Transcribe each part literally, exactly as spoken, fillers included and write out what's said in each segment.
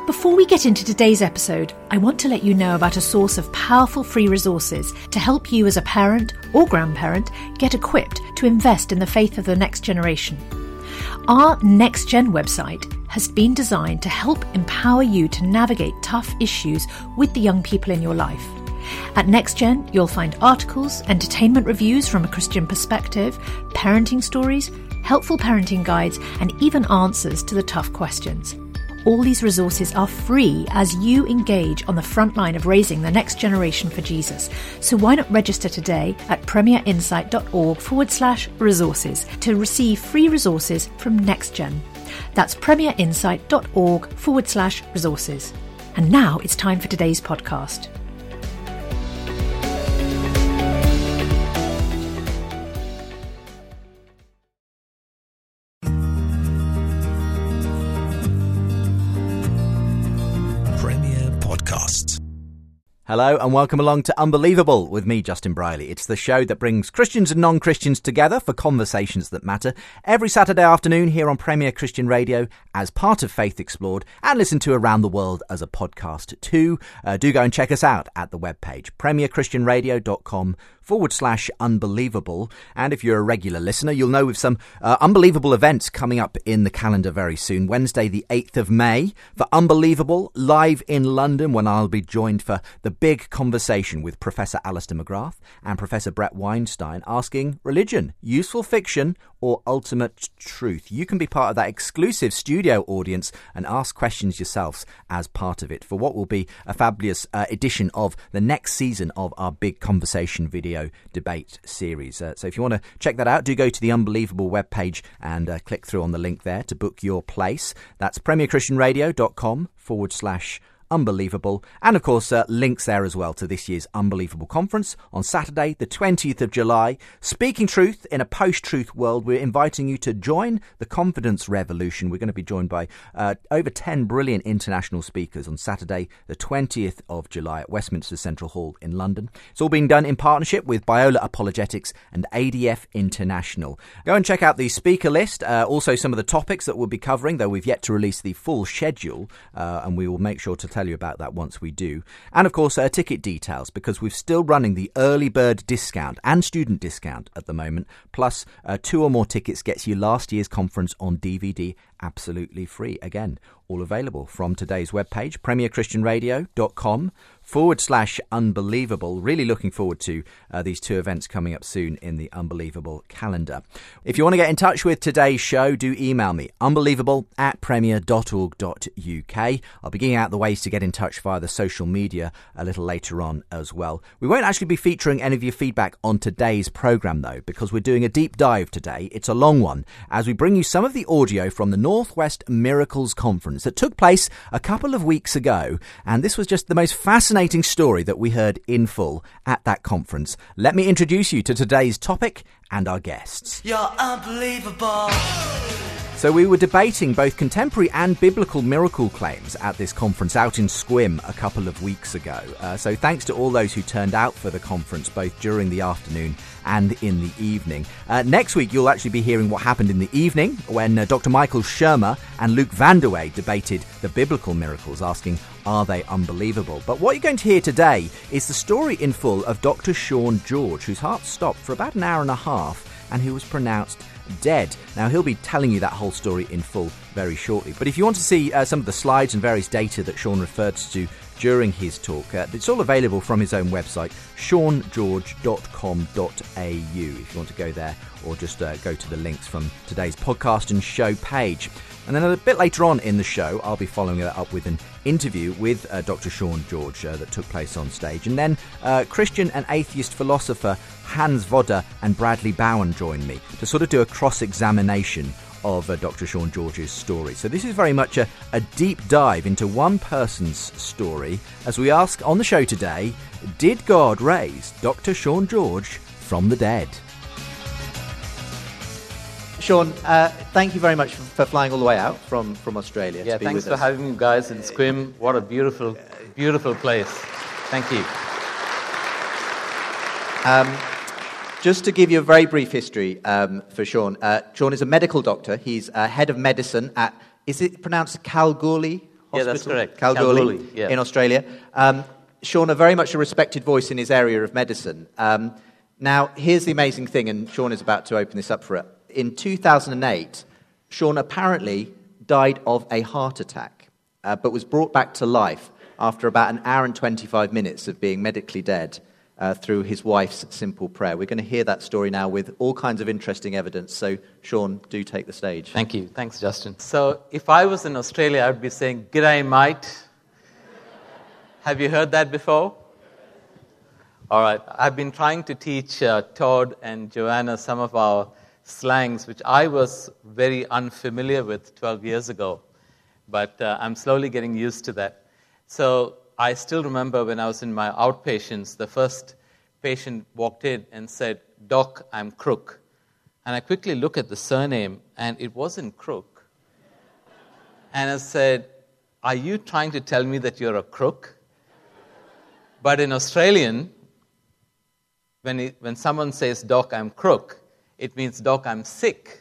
Before we get into today's episode, I want to let you know about a source of powerful free resources to help you as a parent or grandparent get equipped to invest in the faith of the next generation. Our Next Gen website has been designed to help empower you to navigate tough issues with the young people in your life. At NextGen, you'll find articles, entertainment reviews from a Christian perspective, parenting stories, helpful parenting guides, and even answers to the tough questions. All these resources are free as you engage on the front line of raising the next generation for Jesus. So why not register today at premierinsight.org forward slash resources to receive free resources from NextGen. That's premierinsight.org forward slash resources. And now it's time for today's podcast. Hello and welcome along to Unbelievable with me, Justin Briley. It's the show that brings Christians and non-Christians together for conversations that matter every Saturday afternoon here on Premier Christian Radio as part of Faith Explored and listen to around the world as a podcast too. Uh, do go and check us out at the webpage premierchristianradio.com forward slash unbelievable. And if you're a regular listener, you'll know with some uh, unbelievable events coming up in the calendar very soon. Wednesday, the eighth of May for Unbelievable, live in London, when I'll be joined for the big conversation with Professor Alistair McGrath and Professor Brett Weinstein asking religion, useful fiction or ultimate truth. You can be part of that exclusive studio audience and ask questions yourselves as part of it for what will be a fabulous uh, edition of the next season of our big conversation video debate series. Uh, so if you want to check that out, do go to the Unbelievable webpage and uh, click through on the link there to book your place. That's premierchristianradio.com forward slash Unbelievable. And of course, uh, links there as well to this year's Unbelievable Conference on Saturday, the twentieth of July. Speaking truth in a post-truth world, we're inviting you to join the confidence revolution. We're going to be joined by uh, over ten brilliant international speakers on Saturday, the twentieth of July at Westminster Central Hall in London. It's all being done in partnership with Biola Apologetics and A D F International. Go and check out the speaker list, uh, also some of the topics that we'll be covering, though we've yet to release the full schedule, uh, and we will make sure to tell you about that once we do. And of course, uh, ticket details, because we're still running the early bird discount and student discount at the moment, plus uh, two or more tickets gets you last year's conference on D V D absolutely free. Again, all available from today's webpage, premierchristianradio.com forward slash unbelievable. Really looking forward to uh, these two events coming up soon in the Unbelievable calendar. If you want to get in touch with today's show, do email me, unbelievable at premier.org.uk. I'll be giving out the ways to get in touch via the social media a little later on as well. We won't actually be featuring any of your feedback on today's programme though, because we're doing a deep dive today. It's a long one, as we bring you some of the audio from the Northwest Miracles Conference that took place a couple of weeks ago, and this was just the most fascinating story that we heard in full at that conference. Let me introduce you to today's topic and our guests. You're unbelievable. So we were debating both contemporary and biblical miracle claims at this conference out in Squim a couple of weeks ago. Uh, so thanks to all those who turned out for the conference, both during the afternoon and in the evening. Uh, next week, you'll actually be hearing what happened in the evening when uh, Doctor Michael Shermer and Luke Vanderway debated the biblical miracles, asking, are they unbelievable? But what you're going to hear today is the story in full of Doctor Sean George, whose heart stopped for about an hour and a half and who was pronounced dead. Now, he'll be telling you that whole story in full very shortly. But if you want to see uh, some of the slides and various data that Sean referred to during his talk, uh, it's all available from his own website, sean george dot com dot a u, if you want to go there, or just uh, go to the links from today's podcast and show page. And then a bit later on in the show, I'll be following that up with an interview with uh, Doctor Sean George uh, that took place on stage. And then uh, Christian and atheist philosopher Hans Vodder and Bradley Bowen join me to sort of do a cross-examination of uh, Doctor Sean George's story. So this is very much a, a deep dive into one person's story as we ask on the show today, did God raise Doctor Sean George from the dead? Sean, uh, thank you very much for, for flying all the way out from, from Australia. Yeah, to be thanks with for us. having me, guys, in Squim. What a beautiful, beautiful place. Thank you. Um, just to give you a very brief history um, for Sean. Uh, Sean is a medical doctor. He's uh, head of medicine at, is it pronounced Kalgoorlie Hospital. Yeah, that's correct. Kalgoorlie, Kalgoorlie, yeah. in Australia. Um, Sean, a very much a respected voice in his area of medicine. Um, now, here's the amazing thing, and Sean is about to open this up for it. In two thousand eight, Sean apparently died of a heart attack, uh, but was brought back to life after about an hour and twenty-five minutes of being medically dead uh, through his wife's simple prayer. We're going to hear that story now with all kinds of interesting evidence. So, Sean, do take the stage. Thank you. Thanks, Justin. So, if I was in Australia, I would be saying, "G'day, mate." Have you heard that before? All right. I've been trying to teach uh, Todd and Joanna some of our slangs, which I was very unfamiliar with twelve years ago. But uh, I'm slowly getting used to that. So I still remember when I was in my outpatients, the first patient walked in and said, "Doc, I'm Crook." And I quickly look at the surname, and it wasn't Crook. And I said, "Are you trying to tell me that you're a crook?" But in Australian, when it, when someone says, "Doc, I'm Crook," it means, "Doc, I'm sick."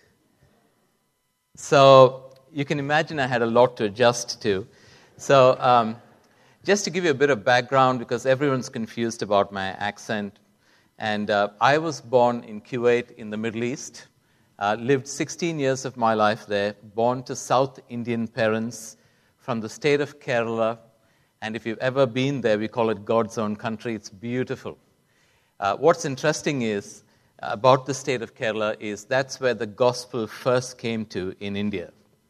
So you can imagine I had a lot to adjust to. So um, just to give you a bit of background, because everyone's confused about my accent, and uh, I was born in Kuwait in the Middle East, uh, lived sixteen years of my life there, born to South Indian parents from the state of Kerala. And if you've ever been there, we call it God's own country. It's beautiful. Uh, what's interesting is, uh, about the state of Kerala is that's where the gospel first came to in India.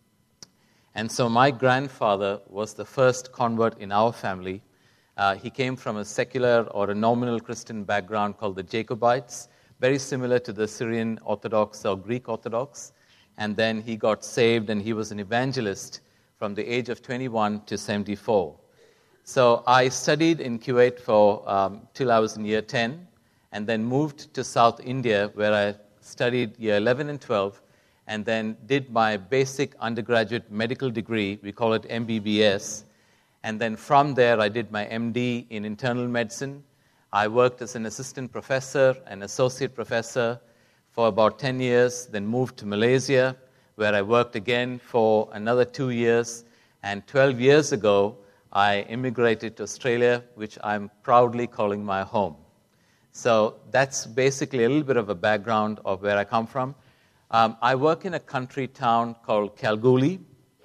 And so my grandfather was the first convert in our family. Uh, he came from a secular or a nominal Christian background called the Jacobites, very similar to the Syrian Orthodox or Greek Orthodox. And then he got saved, and he was an evangelist from the age of twenty-one to seventy-four. So I studied in Kuwait for um, till I was in year ten, and then moved to South India, where I studied year eleven and twelve, and then did my basic undergraduate medical degree. We call it M B B S. And then from there, I did my M D in internal medicine. I worked as an assistant professor and associate professor for about ten years, then moved to Malaysia, where I worked again for another two years. And twelve years ago, I immigrated to Australia, which I'm proudly calling my home. So that's basically a little bit of a background of where I come from. Um, I work in a country town called Kalgoorlie.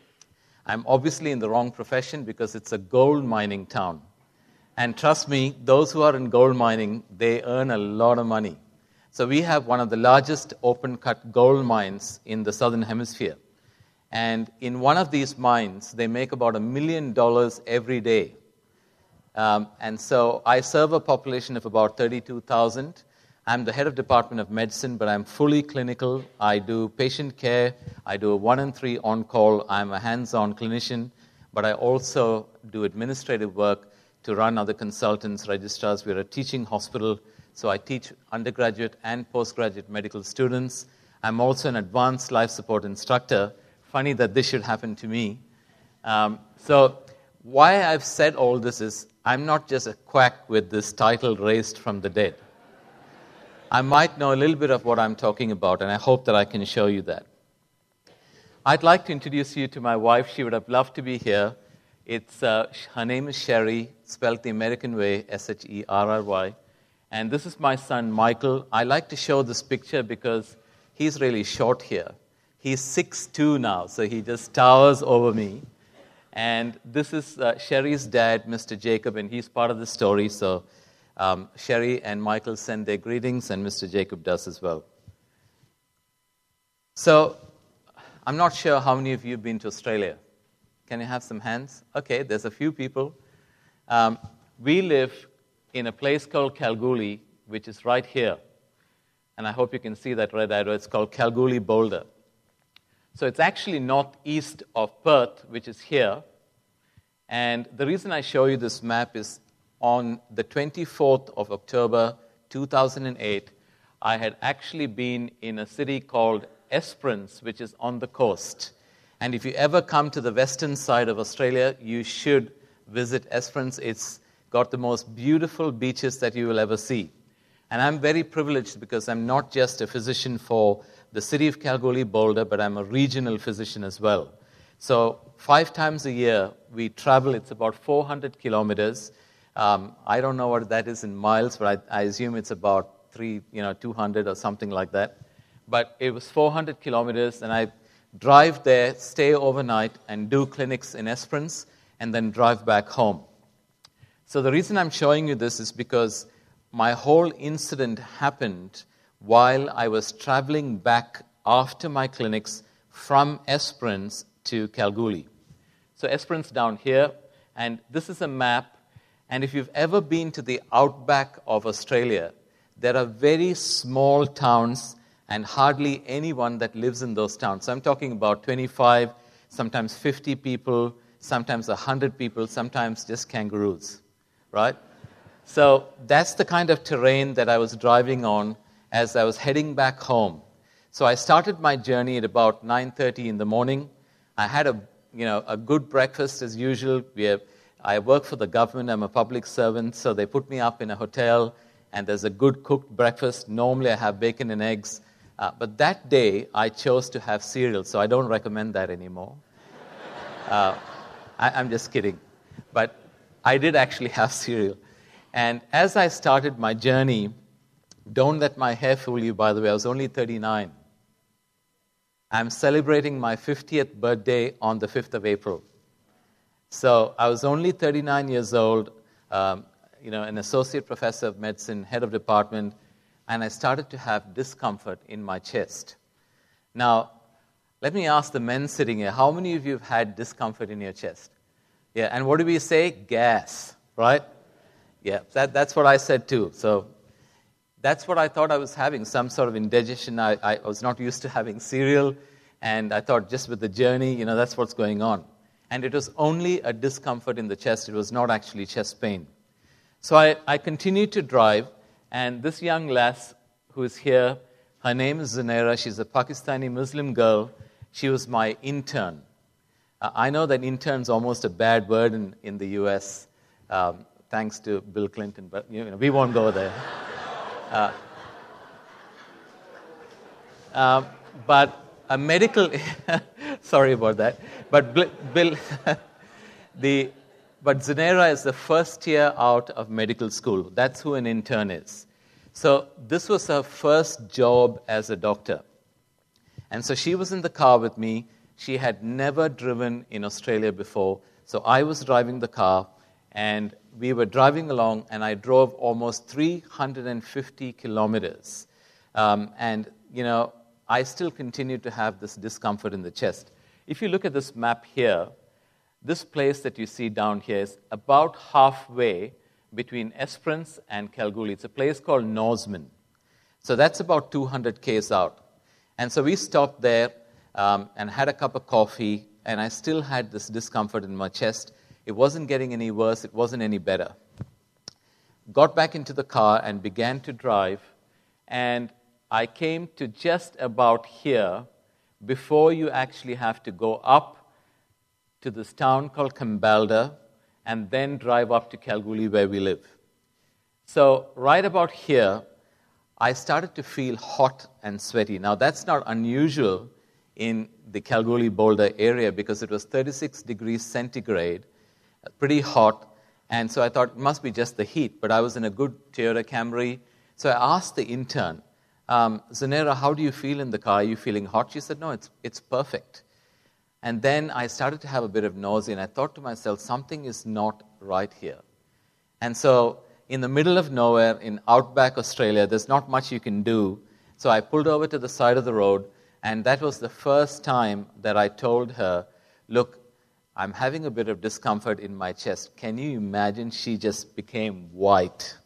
I'm obviously in the wrong profession because it's a gold mining town. And trust me, those who are in gold mining, they earn a lot of money. So we have one of the largest open-cut gold mines in the southern hemisphere. And in one of these mines, they make about a million dollars every day. Um, and so I serve a population of about thirty-two thousand. I'm the head of Department of Medicine, but I'm fully clinical. I do patient care. I do a one and three on-call. I'm a hands-on clinician, but I also do administrative work to run other consultants, registrars. We're a teaching hospital, so I teach undergraduate and postgraduate medical students. I'm also an advanced life support instructor. Funny that this should happen to me. Um, so why I've said all this is I'm not just a quack with this title raised from the dead. I might know a little bit of what I'm talking about, and I hope that I can show you that. I'd like to introduce you to my wife. She would have loved to be here. It's uh, her name is Sherry, spelled the American way, S H E R R Y. And this is my son, Michael. I like to show this picture because he's really short here. He's six foot two now, so he just towers over me. And this is uh, Sherry's dad, Mister Jacob, and he's part of the story. So um, Sherry and Michael send their greetings, and Mister Jacob does as well. So I'm not sure how many of you have been to Australia. Can you have some hands? Okay, there's a few people. Um, we live in a place called Kalgoorlie, which is right here. And I hope you can see that red arrow. It's called Kalgoorlie Boulder. So it's actually northeast of Perth, which is here. And the reason I show you this map is on the twenty-fourth of October, two thousand eight, I had actually been in a city called Esperance, which is on the coast. And if you ever come to the western side of Australia, you should visit Esperance. It's got the most beautiful beaches that you will ever see. And I'm very privileged because I'm not just a physician for the city of Kalgoorlie Boulder, but I'm a regional physician as well. So five times a year, we travel. It's about four hundred kilometers. Um, I don't know what that is in miles, but I, I assume it's about three, you know, two hundred or something like that. But it was four hundred kilometers, and I drive there, stay overnight, and do clinics in Esperance, and then drive back home. So the reason I'm showing you this is because my whole incident happened while I was traveling back after my clinics from Esperance to Kalgoorlie. So Esperance down here, and this is a map. And if you've ever been to the outback of Australia, there are very small towns and hardly anyone that lives in those towns. So I'm talking about twenty-five, sometimes fifty people, sometimes one hundred people, sometimes just kangaroos, right? So that's the kind of terrain that I was driving on as I was heading back home. So I started my journey at about nine thirty in the morning. I had a, you know, a good breakfast as usual. We have, I work for the government. I'm a public servant, so they put me up in a hotel, and there's a good cooked breakfast. Normally I have bacon and eggs. Uh, but that day, I chose to have cereal, so I don't recommend that anymore. Uh, I, I'm just kidding. But I did actually have cereal. And as I started my journey, don't let my hair fool you, by the way, I was only thirty-nine. I'm celebrating my fiftieth birthday on the fifth of April. So I was only thirty-nine years old, um, you know, an associate professor of medicine, head of department, and I started to have discomfort in my chest. Now, let me ask the men sitting here, how many of you have had discomfort in your chest? Yeah, and what do we say? Gas, right? Yeah, that, that's what I said too. So that's what I thought I was having, some sort of indigestion. I, I was not used to having cereal, and I thought just with the journey, you know, that's what's going on. And it was only a discomfort in the chest. It was not actually chest pain. So I, I continued to drive, and this young lass who is here, her name is Zunaira. She's a Pakistani Muslim girl. She was my intern. Uh, I know that intern's almost a bad word in, in the U S, um, thanks to Bill Clinton, but you know, we won't go there. Uh, uh, but a medical... sorry about that. But Bill... the... But Zunaira is the first year out of medical school. That's who an intern is. So this was her first job as a doctor. And so she was in the car with me. She had never driven in Australia before. So I was driving the car, and we were driving along, and I drove almost three hundred fifty kilometers. Um, and, you know, I still continued to have this discomfort in the chest. If you look at this map here, this place that you see down here is about halfway between Esperance and Kalgoorlie. It's a place called Norseman. So that's about two hundred kays out. And so we stopped there um, and had a cup of coffee, and I still had this discomfort in my chest. It wasn't getting any worse. It wasn't any better. Got back into the car and began to drive, and I came to just about here before you actually have to go up to this town called Kambalda, and then drive up to Kalgoorlie where we live. So right about here, I started to feel hot and sweaty. Now that's not unusual in the Kalgoorlie-Boulder area because it was thirty-six degrees centigrade, pretty hot, and so I thought it must be just the heat, but I was in a good Toyota Camry. So I asked the intern, um, Zunaira, how do you feel in the car? Are you feeling hot? She said, no, it's it's perfect. And then I started to have a bit of nausea, and I thought to myself, something is not right here. And so in the middle of nowhere, in outback Australia, there's not much you can do. So I pulled over to the side of the road, and that was the first time that I told her, look, I'm having a bit of discomfort in my chest. Can you imagine? She just became white.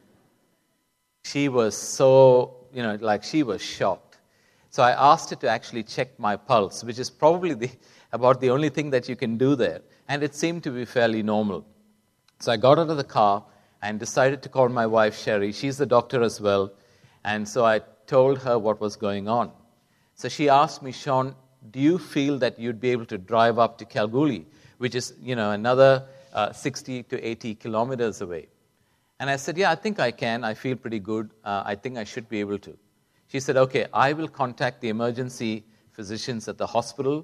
She was so, you know, like she was shocked. So I asked her to actually check my pulse, which is probably the, about the only thing that you can do there. And it seemed to be fairly normal. So I got out of the car and decided to call my wife, Sherry. She's the doctor as well. And so I told her what was going on. So she asked me, Sean, do you feel that you'd be able to drive up to Kalgoorlie, which is, you know, another uh, sixty to eighty kilometers away? And I said, yeah, I think I can. I feel pretty good. Uh, I think I should be able to. She said, okay, I will contact the emergency physicians at the hospital.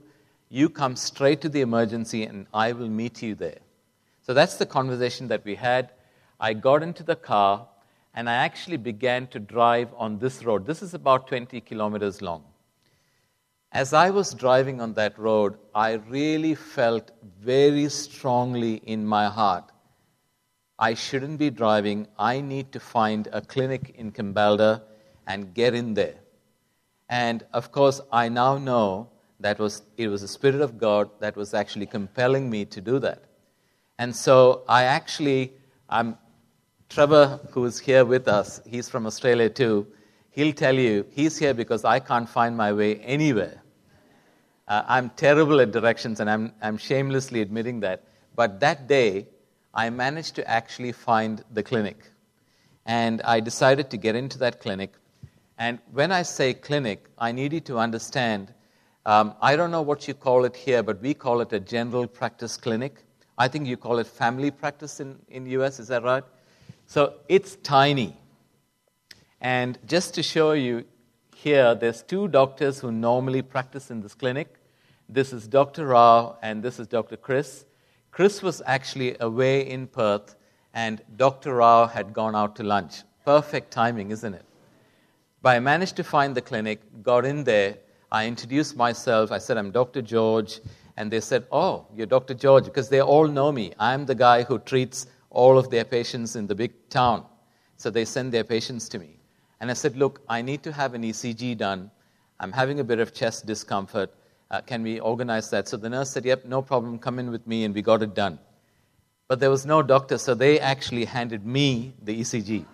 You come straight to the emergency and I will meet you there. So that's the conversation that we had. I got into the car and I actually began to drive on this road. This is about twenty kilometers long. As I was driving on that road, I really felt very strongly in my heart, I shouldn't be driving. I need to find a clinic in Kambalda and get in there. And of course, I now know that was it was the Spirit of God that was actually compelling me to do that. And so I actually, I'm, Trevor, who is here with us, he's from Australia too, he'll tell you, he's here because I can't find my way anywhere. Uh, I'm terrible at directions, and I'm, I'm shamelessly admitting that. But that day, I managed to actually find the clinic. And I decided to get into that clinic. And when I say clinic, I need you to understand, um, I don't know what you call it here, but we call it a general practice clinic. I think you call it family practice in in U S, is that right? So it's tiny. And just to show you here, there's two doctors who normally practice in this clinic. This is Doctor Rao and this is Doctor Chris. Chris was actually away in Perth and Doctor Rao had gone out to lunch. Perfect timing, isn't it? But I managed to find the clinic, got in there. I introduced myself. I said, I'm Doctor George. And they said, oh, you're Doctor George, because they all know me. I'm the guy who treats all of their patients in the big town. So they send their patients to me. And I said, look, I need to have an E C G done. I'm having a bit of chest discomfort. Uh, can we organize that? So the nurse said, yep, no problem. Come in with me, and we got it done. But there was no doctor, so they actually handed me the E C G.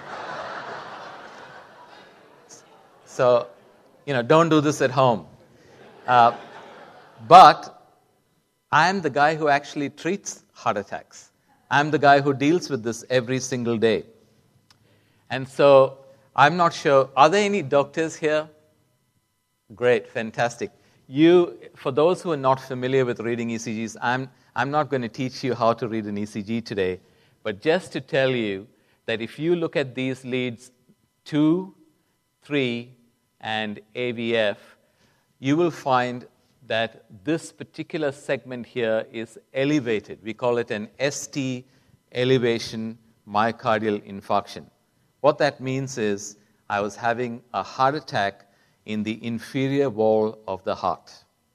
So, you know, don't do this at home. Uh, but I'm the guy who actually treats heart attacks. I'm the guy who deals with this every single day. And so I'm not sure, are there any doctors here? Great, fantastic. You, for those who are not familiar with reading E C Gs, I'm, I'm not going to teach you how to read an E C G today, but just to tell you that if you look at these leads two, three, and A V F, you will find that this particular segment here is elevated. We call it an S T elevation myocardial infarction. What that means is I was having a heart attack in the inferior wall of the heart.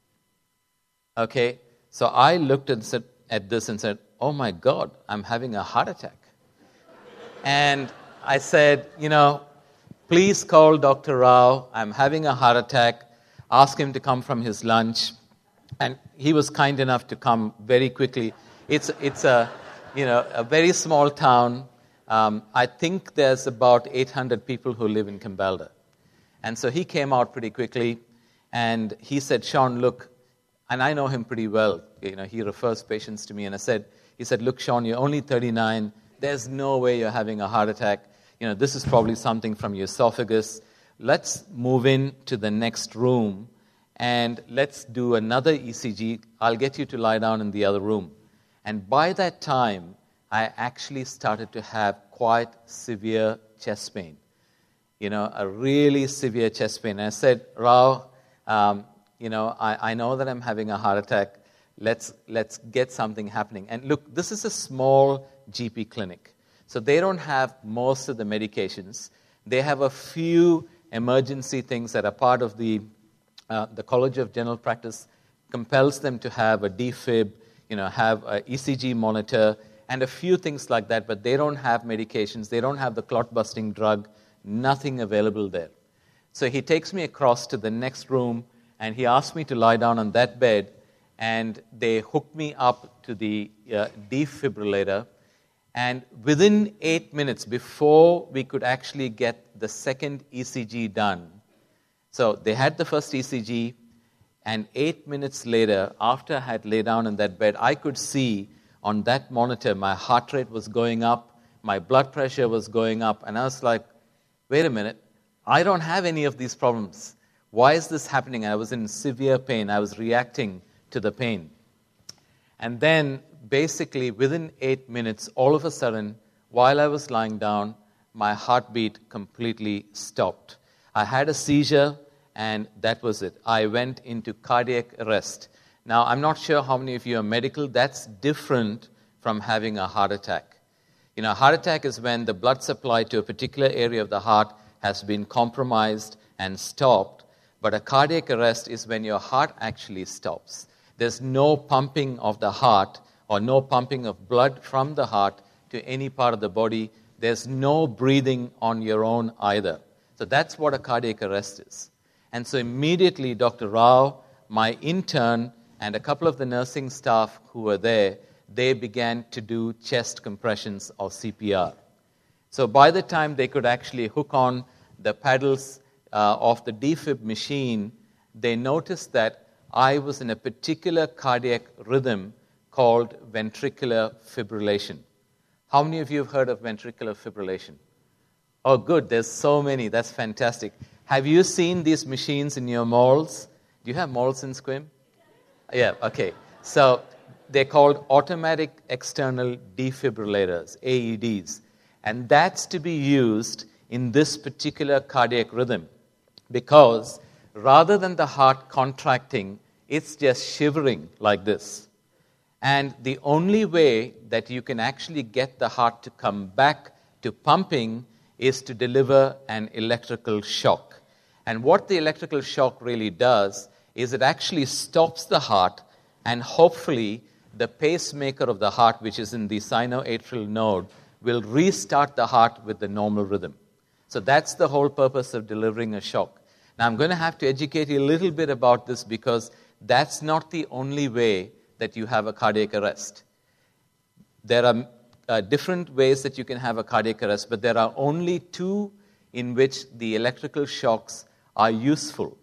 Okay, so I looked and said, at this and said, oh my God, I'm having a heart attack. And I said, you know, please call Doctor Rao. I'm having a heart attack. Ask him to come from his lunch. And he was kind enough to come very quickly. It's it's a you know a very small town. Um, I think there's about eight hundred people who live in Kambalda. And so he came out pretty quickly, and he said, Sean, look, and I know him pretty well. You know, he refers patients to me, and I said, he said, look, Sean, you're only thirty-nine. There's no way you're having a heart attack. You know, this is probably something from your esophagus. Let's move in to the next room, and let's do another E C G. I'll get you to lie down in the other room. And by that time, I actually started to have quite severe chest pain. You know, a really severe chest pain. And I said, Rao, um, you know, I, I know that I'm having a heart attack. Let's let's get something happening. And look, this is a small G P clinic. So they don't have most of the medications. They have a few emergency things that are part of the uh, the College of General Practice compels them to have a defib, you know, have a E C G monitor, and a few things like that, but they don't have medications. They don't have the clot-busting drug, nothing available there. So he takes me across to the next room, and he asked me to lie down on that bed, and they hooked me up to the uh, defibrillator. And within eight minutes, before we could actually get the second E C G done, so they had the first E C G, and eight minutes later, after I had laid down in that bed, I could see on that monitor my heart rate was going up, my blood pressure was going up, and I was like, wait a minute, I don't have any of these problems. Why is this happening? I was in severe pain. I was reacting to the pain. And then, basically, within eight minutes, all of a sudden, while I was lying down, my heartbeat completely stopped. I had a seizure, and that was it. I went into cardiac arrest. Now, I'm not sure how many of you are medical. That's different from having a heart attack. You know, a heart attack is when the blood supply to a particular area of the heart has been compromised and stopped. But a cardiac arrest is when your heart actually stops. There's no pumping of the heart or no pumping of blood from the heart to any part of the body. There's no breathing on your own either. So that's what a cardiac arrest is. And so immediately Doctor Rao, my intern, and a couple of the nursing staff who were there, they began to do chest compressions or C P R. So by the time they could actually hook on the pedals uh, of the defib machine, they noticed that I was in a particular cardiac rhythm called ventricular fibrillation. How many of you have heard of ventricular fibrillation? Oh, good. There's so many. That's fantastic. Have you seen these machines in your malls? Do you have malls in Squim? Yeah, okay. So they're called automatic external defibrillators, A E Ds. And that's to be used in this particular cardiac rhythm because rather than the heart contracting, it's just shivering like this. And the only way that you can actually get the heart to come back to pumping is to deliver an electrical shock. And what the electrical shock really does is it actually stops the heart, and hopefully the pacemaker of the heart, which is in the sinoatrial node, will restart the heart with the normal rhythm. So that's the whole purpose of delivering a shock. Now I'm going to have to educate you a little bit about this because that's not the only way that you have a cardiac arrest. There are uh, different ways that you can have a cardiac arrest, but there are only two in which the electrical shocks are useful.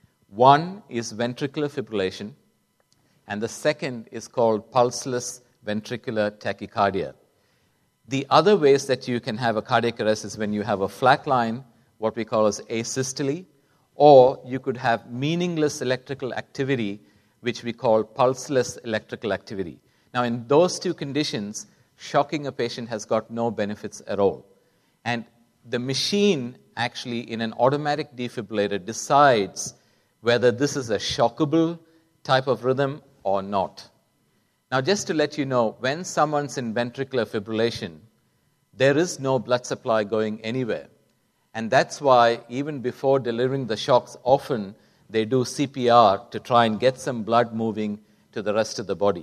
One is ventricular fibrillation, and the second is called pulseless ventricular tachycardia. The other ways that you can have a cardiac arrest is when you have a flat line, what we call as asystole, or you could have meaningless electrical activity, which we call pulseless electrical activity. Now, in those two conditions, shocking a patient has got no benefits at all. And the machine actually, in an automatic defibrillator, decides whether this is a shockable type of rhythm or not. Now, just to let you know, when someone's in ventricular fibrillation, there is no blood supply going anywhere. And that's why, even before delivering the shocks, often they do C P R to try and get some blood moving to the rest of the body.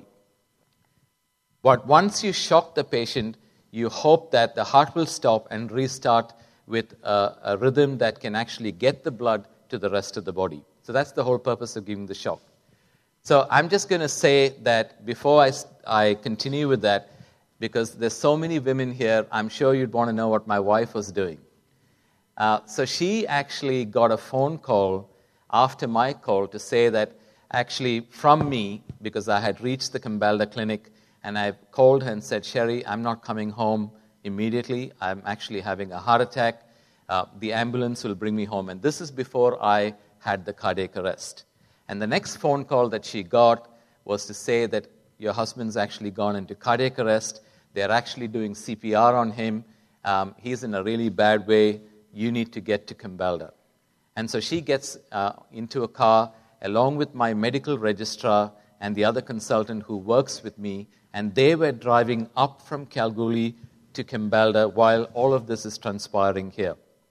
But once you shock the patient, you hope that the heart will stop and restart with a, a rhythm that can actually get the blood to the rest of the body. So that's the whole purpose of giving the shock. So I'm just going to say that before I, I continue with that, because there's so many women here, I'm sure you'd want to know what my wife was doing. Uh, so she actually got a phone call after my call to say that actually from me, because I had reached the Cambalda clinic, and I called her and said, Sherry, I'm not coming home immediately. I'm actually having a heart attack. Uh, the ambulance will bring me home. And this is before I had the cardiac arrest. And the next phone call that she got was to say that your husband's actually gone into cardiac arrest. They're actually doing C P R on him. Um, he's in a really bad way. You need to get to Cambalda. And so she gets uh, into a car along with my medical registrar and the other consultant who works with me, and they were driving up from Kalgoorlie to Cambalda while all of this is transpiring here.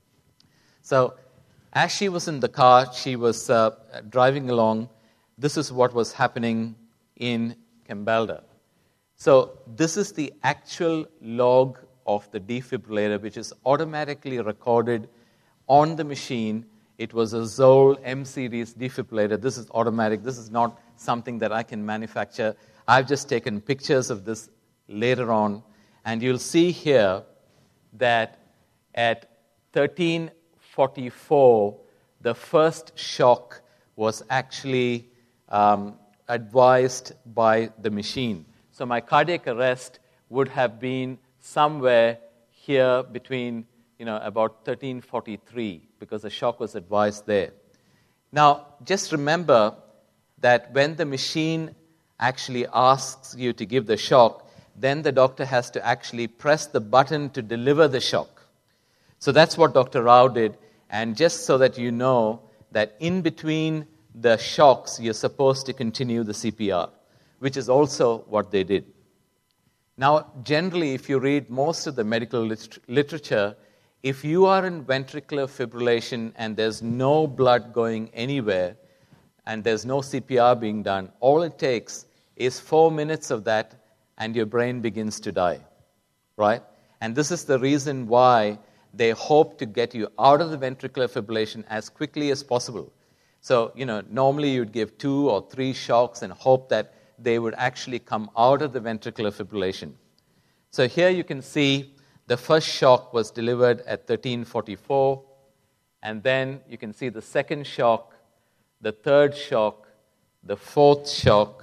So as she was in the car, she was uh, driving along. This is what was happening in Cambalda. So this is the actual log of the defibrillator, which is automatically recorded on the machine. It was a Zoll M-series defibrillator. This is automatic. This is not something that I can manufacture. I've just taken pictures of this later on. And you'll see here that at thirteen forty-four, the first shock was actually um, advised by the machine. So my cardiac arrest would have been somewhere here between, you know, about thirteen forty-three, because the shock was advised there. Now, just remember that when the machine actually asks you to give the shock, then the doctor has to actually press the button to deliver the shock. So that's what Doctor Rao did. And just so that you know that in between the shocks, you're supposed to continue the C P R, which is also what they did. Now, generally, if you read most of the medical lit- literature, if you are in ventricular fibrillation and there's no blood going anywhere and there's no C P R being done, all it takes is four minutes of that and your brain begins to die, right? And this is the reason why they hope to get you out of the ventricular fibrillation as quickly as possible. So, you know, normally you'd give two or three shocks and hope that they would actually come out of the ventricular fibrillation. So here you can see the first shock was delivered at thirteen forty-four, and then you can see the second shock, the third shock, the fourth shock.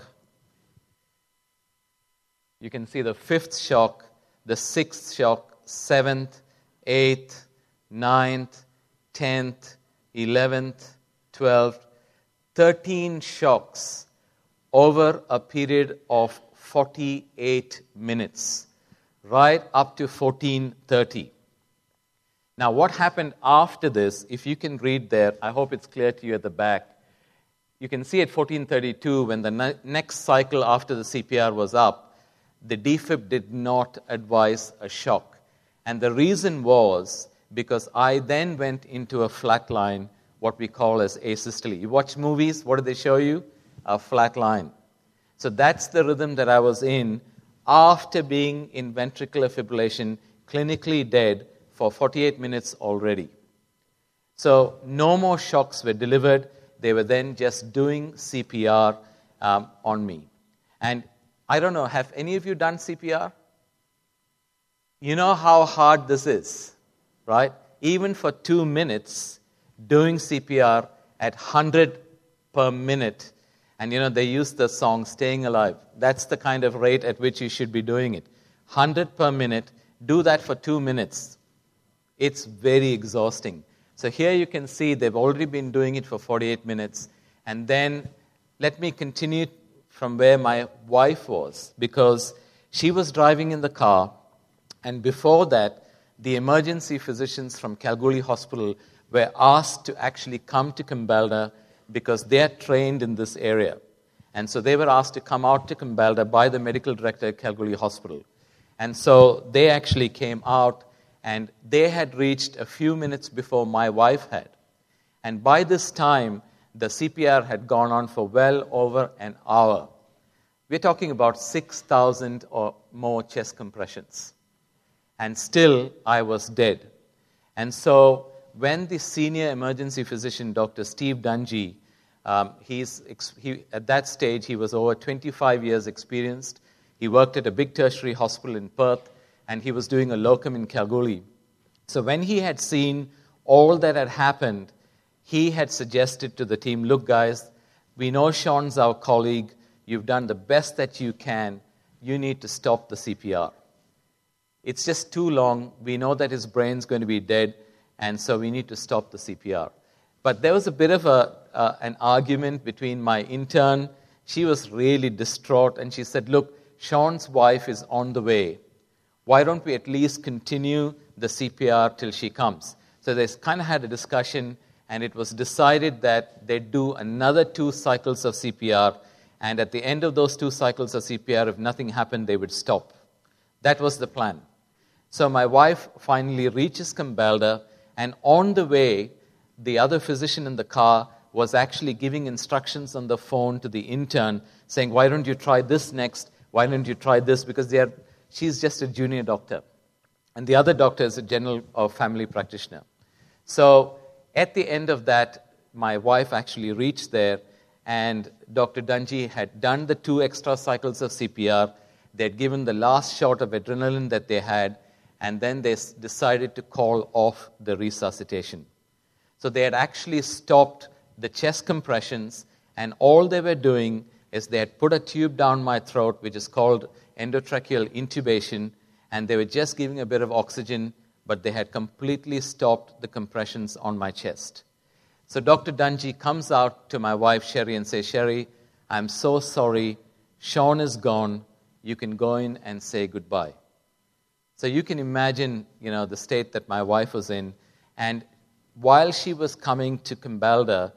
You can see the fifth shock, the sixth shock, seventh, eighth, ninth, tenth, eleventh, twelfth, thirteen shocks over a period of forty-eight minutes, right up to fourteen thirty. Now, what happened after this, if you can read there, I hope it's clear to you at the back. You can see at fourteen thirty-two, when the ne- next cycle after the C P R was up, the defib did not advise a shock. And the reason was because I then went into a flat line, what we call as asystole. You watch movies, what do they show you? A flat line. So that's the rhythm that I was in after being in ventricular fibrillation, clinically dead for forty-eight minutes already. So no more shocks were delivered. They were then just doing C P R um, on me. And I don't know, have any of you done C P R? You know how hard this is, right? Even for two minutes, doing C P R at one hundred per minute. And, you know, they use the song Staying Alive. That's the kind of rate at which you should be doing it. one hundred per minute. Do that for two minutes. It's very exhausting. So here you can see they've already been doing it for forty-eight minutes. And then let me continue from where my wife was, because she was driving in the car, and before that, the emergency physicians from Kalgoorlie Hospital were asked to actually come to Kambalda because they are trained in this area. And so they were asked to come out to Kambalda by the medical director at Kalgoorlie Hospital. And so they actually came out, and they had reached a few minutes before my wife had. And by this time, the C P R had gone on for well over an hour. We're talking about six thousand or more chest compressions. And still, I was dead. And so when the senior emergency physician, Doctor Steve Dungy, um, he's he, at that stage, he was over twenty-five years experienced. He worked at a big tertiary hospital in Perth, and he was doing a locum in Kalgoorlie. So when he had seen all that had happened, he had suggested to the team, look, guys, we know Sean's our colleague. You've done the best that you can. You need to stop the C P R. It's just too long. We know that his brain's going to be dead, and so we need to stop the C P R. But there was a bit of a uh, an argument between my intern. She was really distraught, and she said, look, Sean's wife is on the way. Why don't we at least continue the C P R till she comes? So they kind of had a discussion, and it was decided that they'd do another two cycles of C P R, and at the end of those two cycles of C P R, if nothing happened, they would stop. That was the plan. So my wife finally reaches Kambalda, and on the way, the other physician in the car was actually giving instructions on the phone to the intern, saying, why don't you try this next? Why don't you try this? Because they are, she's just a junior doctor. And the other doctor is a general or family practitioner. So at the end of that, my wife actually reached there, and Doctor Dungy had done the two extra cycles of C P R. They had given the last shot of adrenaline that they had, and then they decided to call off the resuscitation. So they had actually stopped the chest compressions, and all they were doing is they had put a tube down my throat, which is called endotracheal intubation, and they were just giving a bit of oxygen, but they had completely stopped the compressions on my chest. So Doctor Dungy comes out to my wife, Sherry, and says, Sherry, I'm so sorry. Sean is gone. You can go in and say goodbye. So you can imagine, you know, the state that my wife was in. And while she was coming to Kambalda,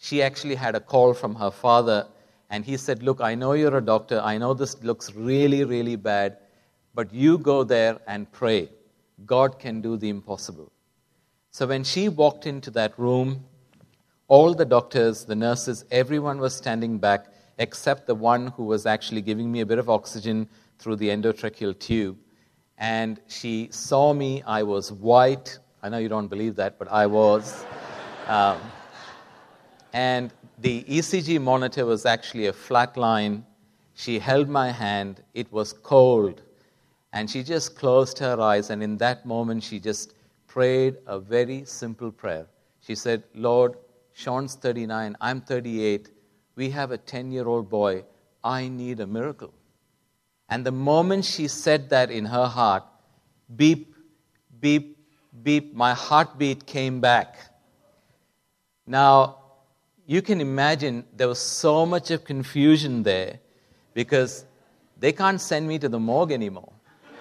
she actually had a call from her father, and he said, look, I know you're a doctor. I know this looks really, really bad, but you go there and pray. God can do the impossible. So when she walked into that room, all the doctors, the nurses, everyone was standing back except the one who was actually giving me a bit of oxygen through the endotracheal tube. And she saw me. I was white. I know you don't believe that, but I was. Um, and the E C G monitor was actually a flat line. She held my hand. It was cold. And she just closed her eyes, and in that moment, she just prayed a very simple prayer. She said, Lord, Sean's thirty-nine, I'm thirty-eight. We have a ten-year-old boy. I need a miracle. And the moment she said that in her heart, beep, beep, beep, my heartbeat came back. Now, you can imagine there was so much of confusion there because they can't send me to the morgue anymore.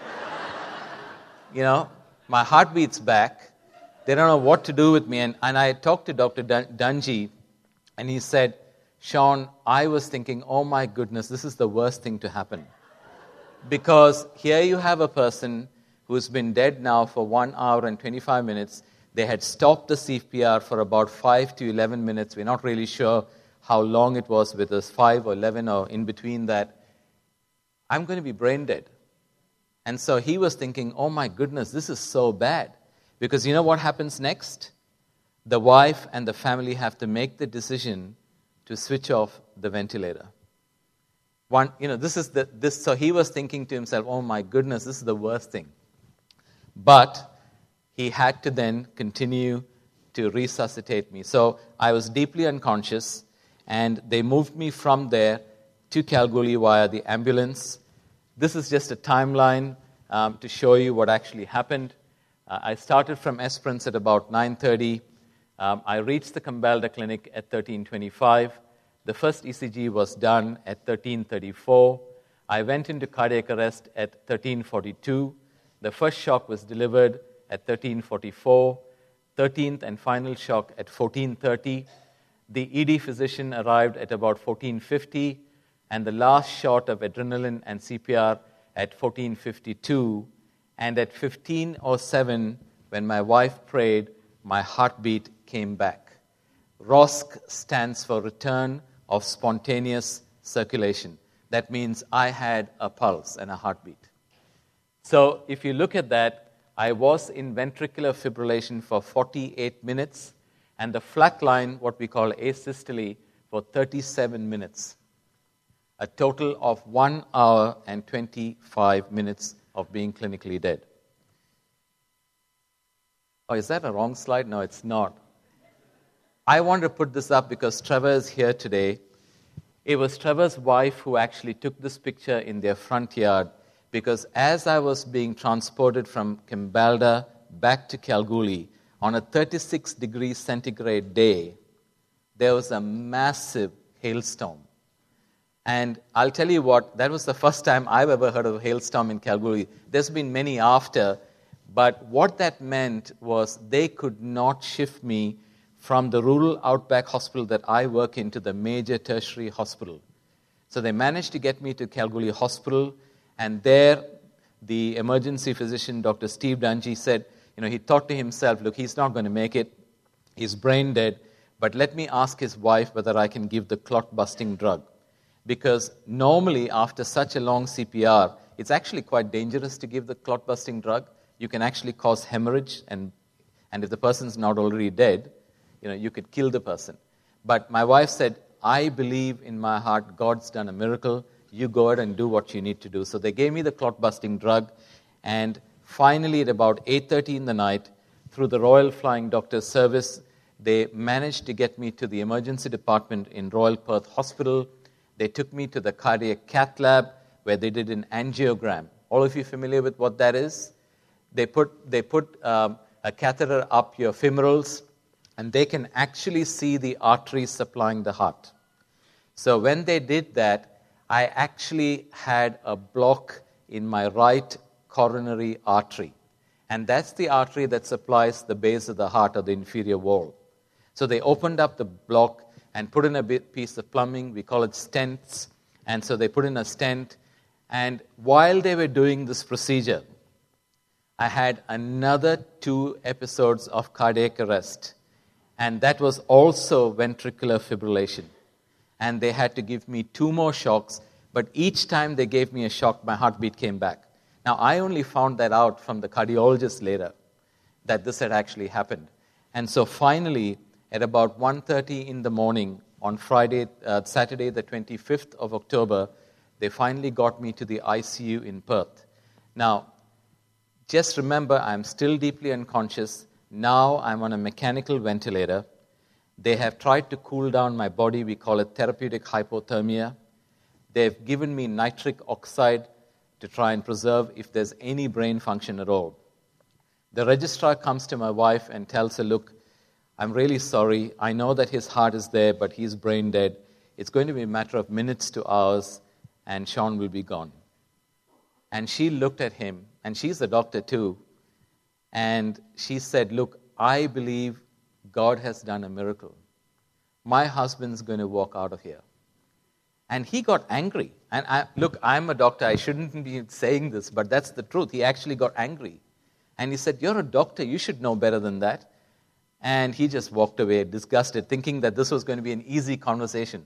You know, my heartbeat's back. They don't know what to do with me. And, and I talked to Doctor Dun- Dungy, and he said, Sean, I was thinking, oh my goodness, this is the worst thing to happen. Because here you have a person who's been dead now for one hour and twenty-five minutes. They had stopped the C P R for about five to eleven minutes. We're not really sure how long it was, with us five or eleven or in between that. I'm going to be brain dead. And so he was thinking, oh my goodness, this is so bad. Because you know what happens next? The wife and the family have to make the decision to switch off the ventilator. One, you know, this is the this. So he was thinking to himself, "Oh my goodness, this is the worst thing." But he had to then continue to resuscitate me. So I was deeply unconscious, and they moved me from there to Kalgoorlie via the ambulance. This is just a timeline um, to show you what actually happened. Uh, I started from Esperance at about nine thirty. Um, I reached the Kambalda clinic at thirteen twenty-five. The first E C G was done at thirteen thirty-four. I went into cardiac arrest at thirteen forty-two. The first shock was delivered at thirteen forty-four. thirteenth and final shock at fourteen thirty. The E D physician arrived at about fourteen fifty, and the last shot of adrenaline and C P R at fourteen fifty-two. And at fifteen oh seven, when my wife prayed, my heartbeat came back. R O S C stands for Return of Spontaneous Circulation. That means I had a pulse and a heartbeat. So if you look at that, I was in ventricular fibrillation for forty-eight minutes, and the flat line, what we call asystole, for thirty-seven minutes. A total of one hour and twenty-five minutes of being clinically dead. Oh, is that a wrong slide? No, it's not. I want to put this up because Trevor is here today. It was Trevor's wife who actually took this picture in their front yard, because as I was being transported from Kambalda back to Kalgoorlie on a thirty-six degree centigrade day, there was a massive hailstorm. And I'll tell you what, that was the first time I've ever heard of a hailstorm in Kalgoorlie. There's been many after, but what that meant was they could not shift me from the rural outback hospital that I work in to the major tertiary hospital. So they managed to get me to Kalgoorlie Hospital, and there the emergency physician, Doctor Steve Dungy, said, you know, he thought to himself, look, he's not going to make it. He's brain dead, but let me ask his wife whether I can give the clot-busting drug. Because normally, after such a long C P R, it's actually quite dangerous to give the clot-busting drug. You can actually cause hemorrhage, and, and if the person's not already dead, you know, you could kill the person. But my wife said, I believe in my heart God's done a miracle. You go ahead and do what you need to do. So they gave me the clot-busting drug, and finally at about eight thirty in the night, through the Royal Flying Doctor Service, they managed to get me to the emergency department in Royal Perth Hospital. They took me to the cardiac cath lab where they did an angiogram. All of you familiar with what that is? They put, they put um, a catheter up your femorals, and they can actually see the arteries supplying the heart. So when they did that, I actually had a block in my right coronary artery. And that's the artery that supplies the base of the heart or the inferior wall. So they opened up the block. and put in a bit piece of plumbing. We call it stents. And so they put in a stent. And while they were doing this procedure, I had another two episodes of cardiac arrest. And that was also ventricular fibrillation. And they had to give me two more shocks. But each time they gave me a shock, my heartbeat came back. Now, I only found that out from the cardiologist later, that this had actually happened. And so finally, at about one thirty in the morning on Friday, uh, Saturday, the twenty-fifth of October, they finally got me to the I C U in Perth. Now, just remember, I'm still deeply unconscious. Now I'm on a mechanical ventilator. They have tried to cool down my body. We call it therapeutic hypothermia. They've given me nitric oxide to try and preserve if there's any brain function at all. The registrar comes to my wife and tells her, look, I'm really sorry. I know that his heart is there, but he's brain dead. It's going to be a matter of minutes to hours, and Sean will be gone. And she looked at him, and she's a doctor too, and she said, look, I believe God has done a miracle. My husband's going to walk out of here. And he got angry. And I, look, I'm a doctor. I shouldn't be saying this, but that's the truth. He actually got angry. And he said, you're a doctor. You should know better than that. And he just walked away, disgusted, thinking that this was going to be an easy conversation.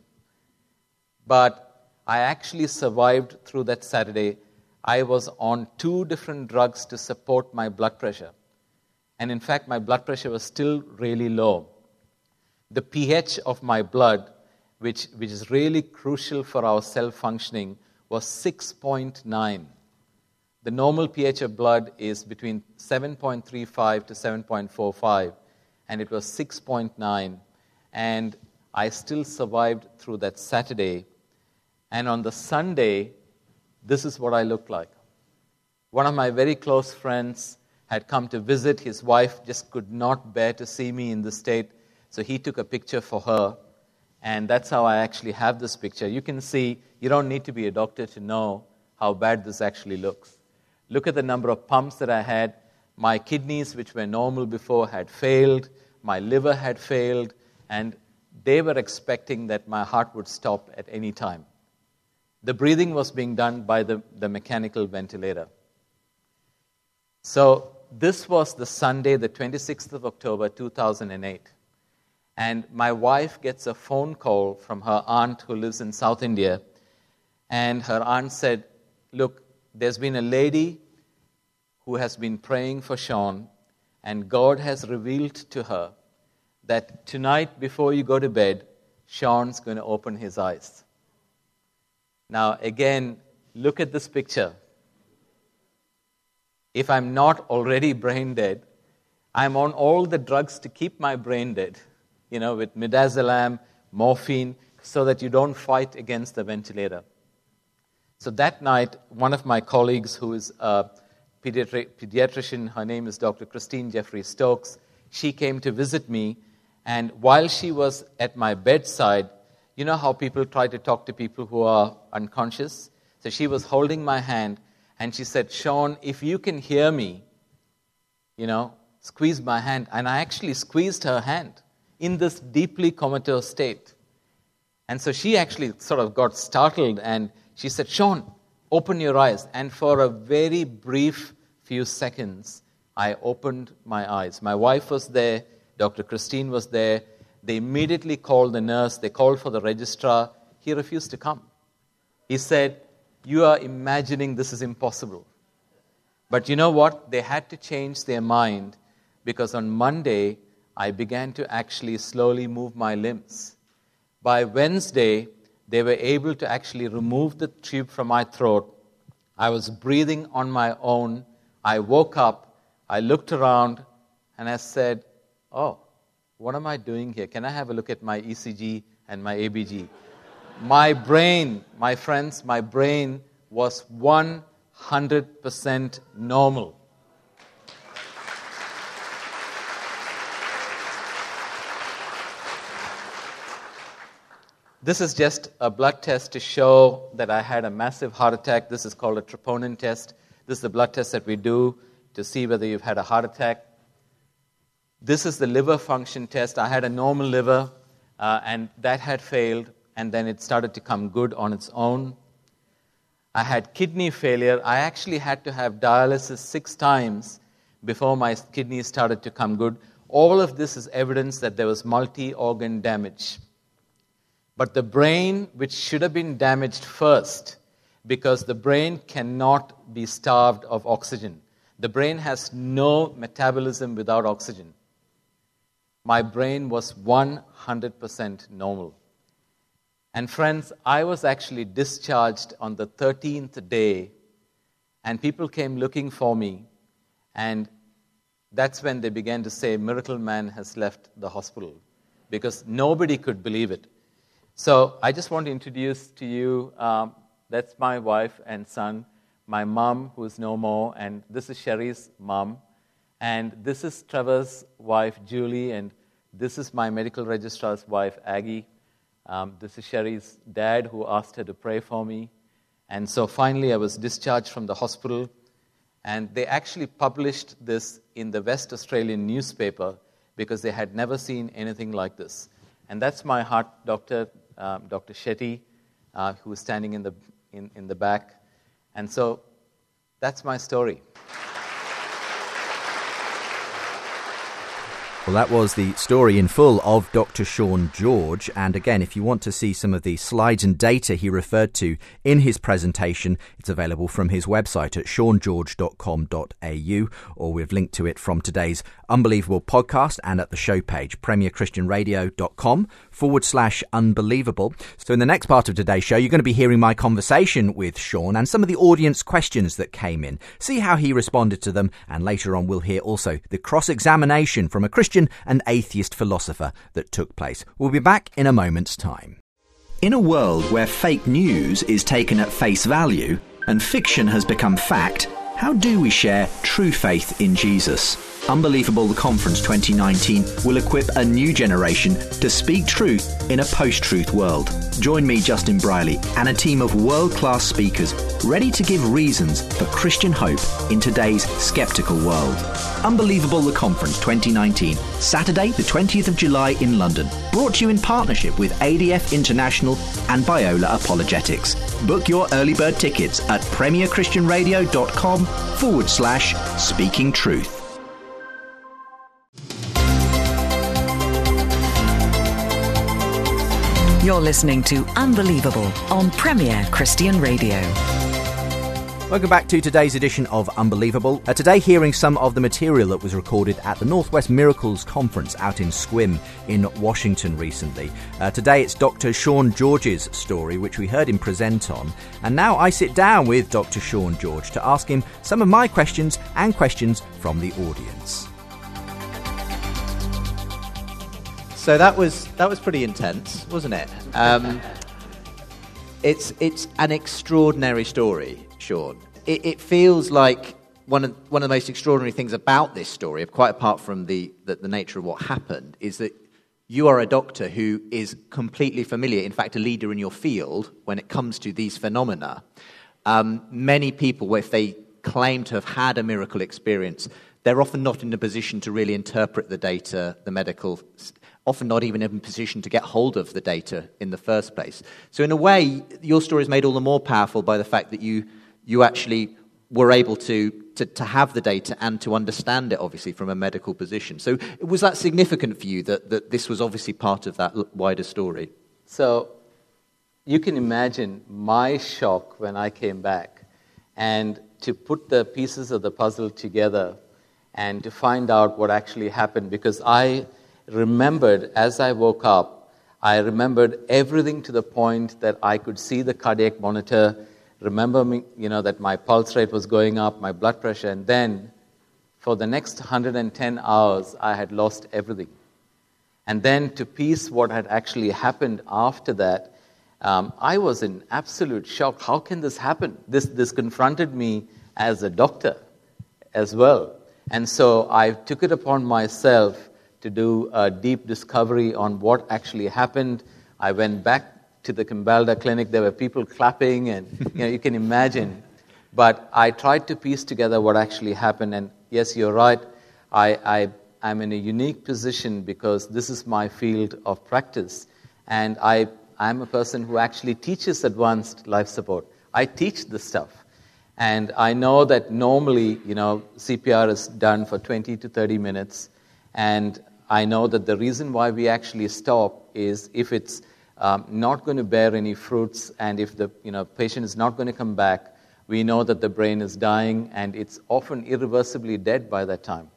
But I actually survived through that Saturday. I was on two different drugs to support my blood pressure. And in fact, my blood pressure was still really low. The pH of my blood, which, which is really crucial for our cell functioning, was six point nine. The normal pH of blood is between seven point three five to seven point four five, and it was six point nine. And I still survived through that Saturday. And on the Sunday, this is what I looked like. One of my very close friends had come to visit. His wife just could not bear to see me in this state, so he took a picture for her. And that's how I actually have this picture. You can see, you don't need to be a doctor to know how bad this actually looks. Look at the number of pumps that I had. My kidneys, which were normal before, had failed. My liver had failed. And they were expecting that my heart would stop at any time. The breathing was being done by the, the mechanical ventilator. So this was the Sunday, the twenty-sixth of October, two thousand eight. And my wife gets a phone call from her aunt who lives in South India. And her aunt said, look, there's been a lady who has been praying for Sean, and God has revealed to her that tonight before you go to bed, Sean's going to open his eyes. Now, again, look at this picture. If I'm not already brain dead, I'm on all the drugs to keep my brain dead. You know, with midazolam, morphine, so that you don't fight against the ventilator. So that night, one of my colleagues who is a pediatri- pediatrician, her name is Doctor Christine Jeffrey Stokes, she came to visit me, and while she was at my bedside, you know how people try to talk to people who are unconscious? So she was holding my hand, and she said, Sean, if you can hear me, you know, squeeze my hand. And I actually squeezed her hand in this deeply comatose state. And so she actually sort of got startled, and she said, Sean, open your eyes. And for a very brief few seconds, I opened my eyes. My wife was there. Doctor Christine was there. They immediately called the nurse. They called for the registrar. He refused to come. He said, you are imagining this is impossible. But you know what? They had to change their mind, because on Monday, I began to actually slowly move my limbs. By Wednesday, they were able to actually remove the tube from my throat. I was breathing on my own. I woke up, I looked around, and I said, oh, what am I doing here? Can I have a look at my E C G and my A B G? My brain, my friends, my brain was one hundred percent normal. This is just a blood test to show that I had a massive heart attack. This is called a troponin test. This is the blood test that we do to see whether you've had a heart attack. This is the liver function test. I had a normal liver. uh, and that had failed, and then it started to come good on its own. I had kidney failure. I actually had to have dialysis six times before my kidneys started to come good. All of this is evidence that there was multi-organ damage. But the brain, which should have been damaged first, because the brain cannot be starved of oxygen. The brain has no metabolism without oxygen. My brain was one hundred percent normal. And friends, I was actually discharged on the thirteenth day, and people came looking for me, and that's when they began to say, Miracle Man has left the hospital, because nobody could believe it. So I just want to introduce to you, um, that's my wife and son, my mom, who is no more, and this is Sherry's mom, and this is Trevor's wife, Julie, and this is my medical registrar's wife, Aggie. Um, this is Sherry's dad, who asked her to pray for me. And so finally I was discharged from the hospital, and they actually published this in the West Australian newspaper because they had never seen anything like this. And that's my heart doctor, um, Doctor Shetty, uh, who is standing in the in, in the back. And so that's my story. Well, that was the story in full of Doctor Sean George. And again, if you want to see some of the slides and data he referred to in his presentation, it's available from his website at sean george dot com dot a u, or we've linked to it from today's Unbelievable podcast and at the show page, premierchristianradio.com forward slash unbelievable. So in the next part of today's show, you're going to be hearing my conversation with Sean and some of the audience questions that came in. See how he responded to them. And later on, we'll hear also the cross-examination from a Christian and atheist philosopher that took place. We'll be back in a moment's time. In a world where fake news is taken at face value and fiction has become fact, how do we share true faith in Jesus? Unbelievable The Conference twenty nineteen will equip a new generation to speak truth in a post-truth world. Join me, Justin Briley, and a team of world-class speakers ready to give reasons for Christian hope in today's skeptical world. Unbelievable The Conference twenty nineteen, Saturday the twentieth of July in London. Brought to you in partnership with A D F International and Biola Apologetics. Book your early bird tickets at premierchristianradio.com forward slash speaking truth. You're listening to Unbelievable on Premier Christian Radio. Welcome back to today's edition of Unbelievable. Uh, today hearing some of the material that was recorded at the Northwest Miracles Conference out in Sequim in Washington recently. Uh, today it's Doctor Sean George's story, which we heard him present on. And now I sit down with Doctor Sean George to ask him some of my questions and questions from the audience. So that was that was pretty intense, wasn't it? Um, it's it's an extraordinary story, Sean. It, it feels like one of one of the most extraordinary things about this story, quite apart from the, the the nature of what happened, is that you are a doctor who is completely familiar, in fact, a leader in your field when it comes to these phenomena. Um, many people, if they claim to have had a miracle experience, they're often not in a position to really interpret the data, the medical. Often not even in a position to get hold of the data in the first place. So in a way, your story is made all the more powerful by the fact that you you actually were able to, to, to have the data and to understand it, obviously, from a medical position. So was that significant for you, that, that this was obviously part of that wider story? So you can imagine my shock when I came back, and to put the pieces of the puzzle together and to find out what actually happened, because I remembered as I woke up, I remembered everything to the point that I could see the cardiac monitor, remember me, you know, that my pulse rate was going up, my blood pressure, and then for the next one hundred ten hours, I had lost everything. And then to piece what had actually happened after that, um, I was in absolute shock. How can this happen? This, this confronted me as a doctor as well. And so I took it upon myself to do a deep discovery on what actually happened. I went back to the Cambalda clinic. There were people clapping, and you know, you can imagine. But I tried to piece together what actually happened. And yes, you're right. I, I I'm in a unique position because this is my field of practice. And I, I'm a person who actually teaches advanced life support. I teach this stuff. And I know that normally, you know, C P R is done for twenty to thirty minutes. And I know that the reason why we actually stop is if it's um, not going to bear any fruits, and if the you know patient is not going to come back, we know that the brain is dying, and it's often irreversibly dead by that time.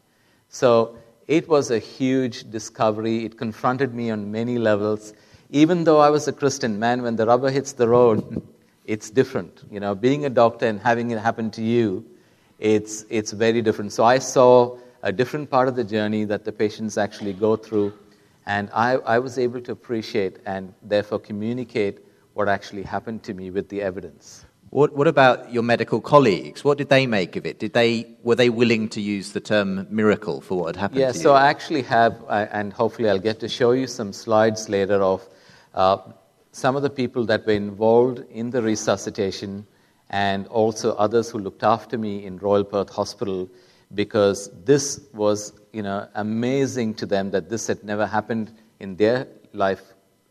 So it was a huge discovery. It confronted me on many levels. Even though I was a Christian, man, when the rubber hits the road, it's different. You know, being a doctor and having it happen to you, it's it's very different. So I saw a different part of the journey that the patients actually go through, and I, I was able to appreciate and therefore communicate what actually happened to me with the evidence. What, what about your medical colleagues? What did they make of it? Did they were they willing to use the term miracle for what had happened yeah, to you? Yeah, so I actually have, uh, and hopefully I'll get to show you some slides later of uh, some of the people that were involved in the resuscitation, and also others who looked after me in Royal Perth Hospital, because this was, you know, amazing to them that this had never happened in their life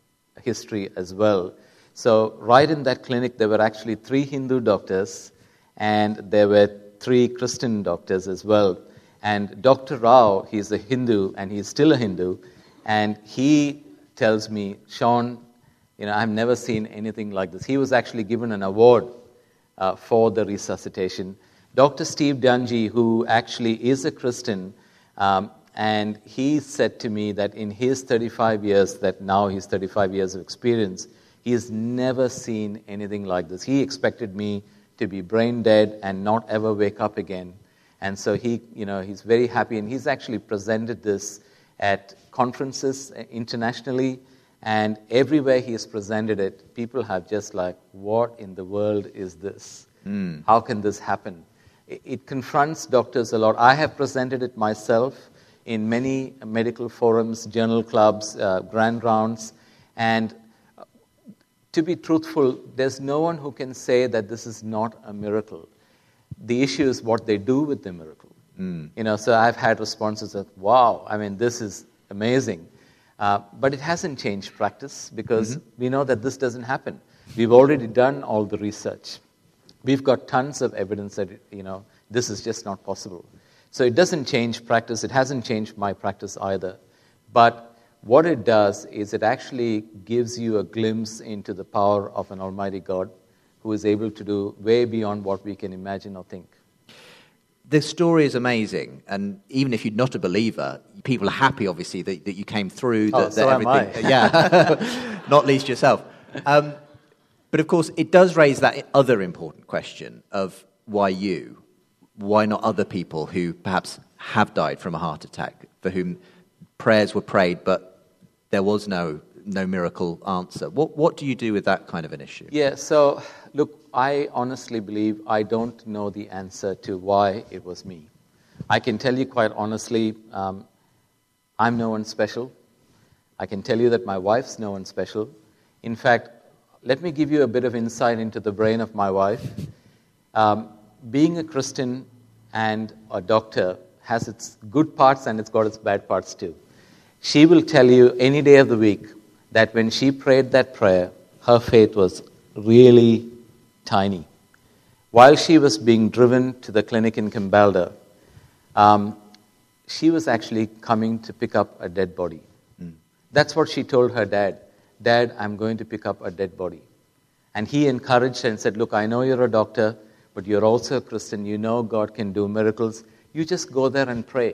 history as well. So right in that clinic, there were actually three Hindu doctors, and there were three Christian doctors as well. And Doctor Rao, he's a Hindu, and he's still a Hindu, and he tells me, Sean, you know, I've never seen anything like this. He was actually given an award uh, for the resuscitation. Doctor Steve Dungy, who actually is a Christian, um, and he said to me that in his thirty-five years, that now he's thirty-five years of experience, he has never seen anything like this. He expected me to be brain dead and not ever wake up again. And so he, you know, he's very happy, and he's actually presented this at conferences internationally, and everywhere he has presented it, people have just like, what in the world is this? Mm. How can this happen? It, it confronts doctors a lot. I have presented it myself in many medical forums, journal clubs, uh, grand rounds, and to be truthful, there's no one who can say that this is not a miracle. The issue is what they do with the miracle. Mm. You know, so I've had responses of, wow, I mean, this is amazing. Uh, but it hasn't changed practice, because mm-hmm. we know that this doesn't happen. We've already done all the research. We've got tons of evidence that, it, you know, this is just not possible. So it doesn't change practice. It hasn't changed my practice either. But what it does is it actually gives you a glimpse into the power of an Almighty God who is able to do way beyond what we can imagine or think. The story is amazing, and even if you're not a believer, people are happy, obviously, that, that you came through. That, oh, that so everything, am I. Yeah, not least yourself. Um, but of course, it does raise that other important question of why you? Why not other people who perhaps have died from a heart attack, for whom prayers were prayed, but there was no no miracle answer? What what do you do with that kind of an issue? Yeah, so look, I honestly believe I don't know the answer to why it was me. I can tell you quite honestly, um, I'm no one special. I can tell you that my wife's no one special. In fact, let me give you a bit of insight into the brain of my wife. Um, being a Christian and a doctor has its good parts and it's got its bad parts too. She will tell you any day of the week that when she prayed that prayer, her faith was really tiny. While she was being driven to the clinic in Cambalda, um, she was actually coming to pick up a dead body. Mm. That's what she told her dad. Dad, I'm going to pick up a dead body. And he encouraged her and said, look, I know you're a doctor, but you're also a Christian. You know God can do miracles. You just go there and pray.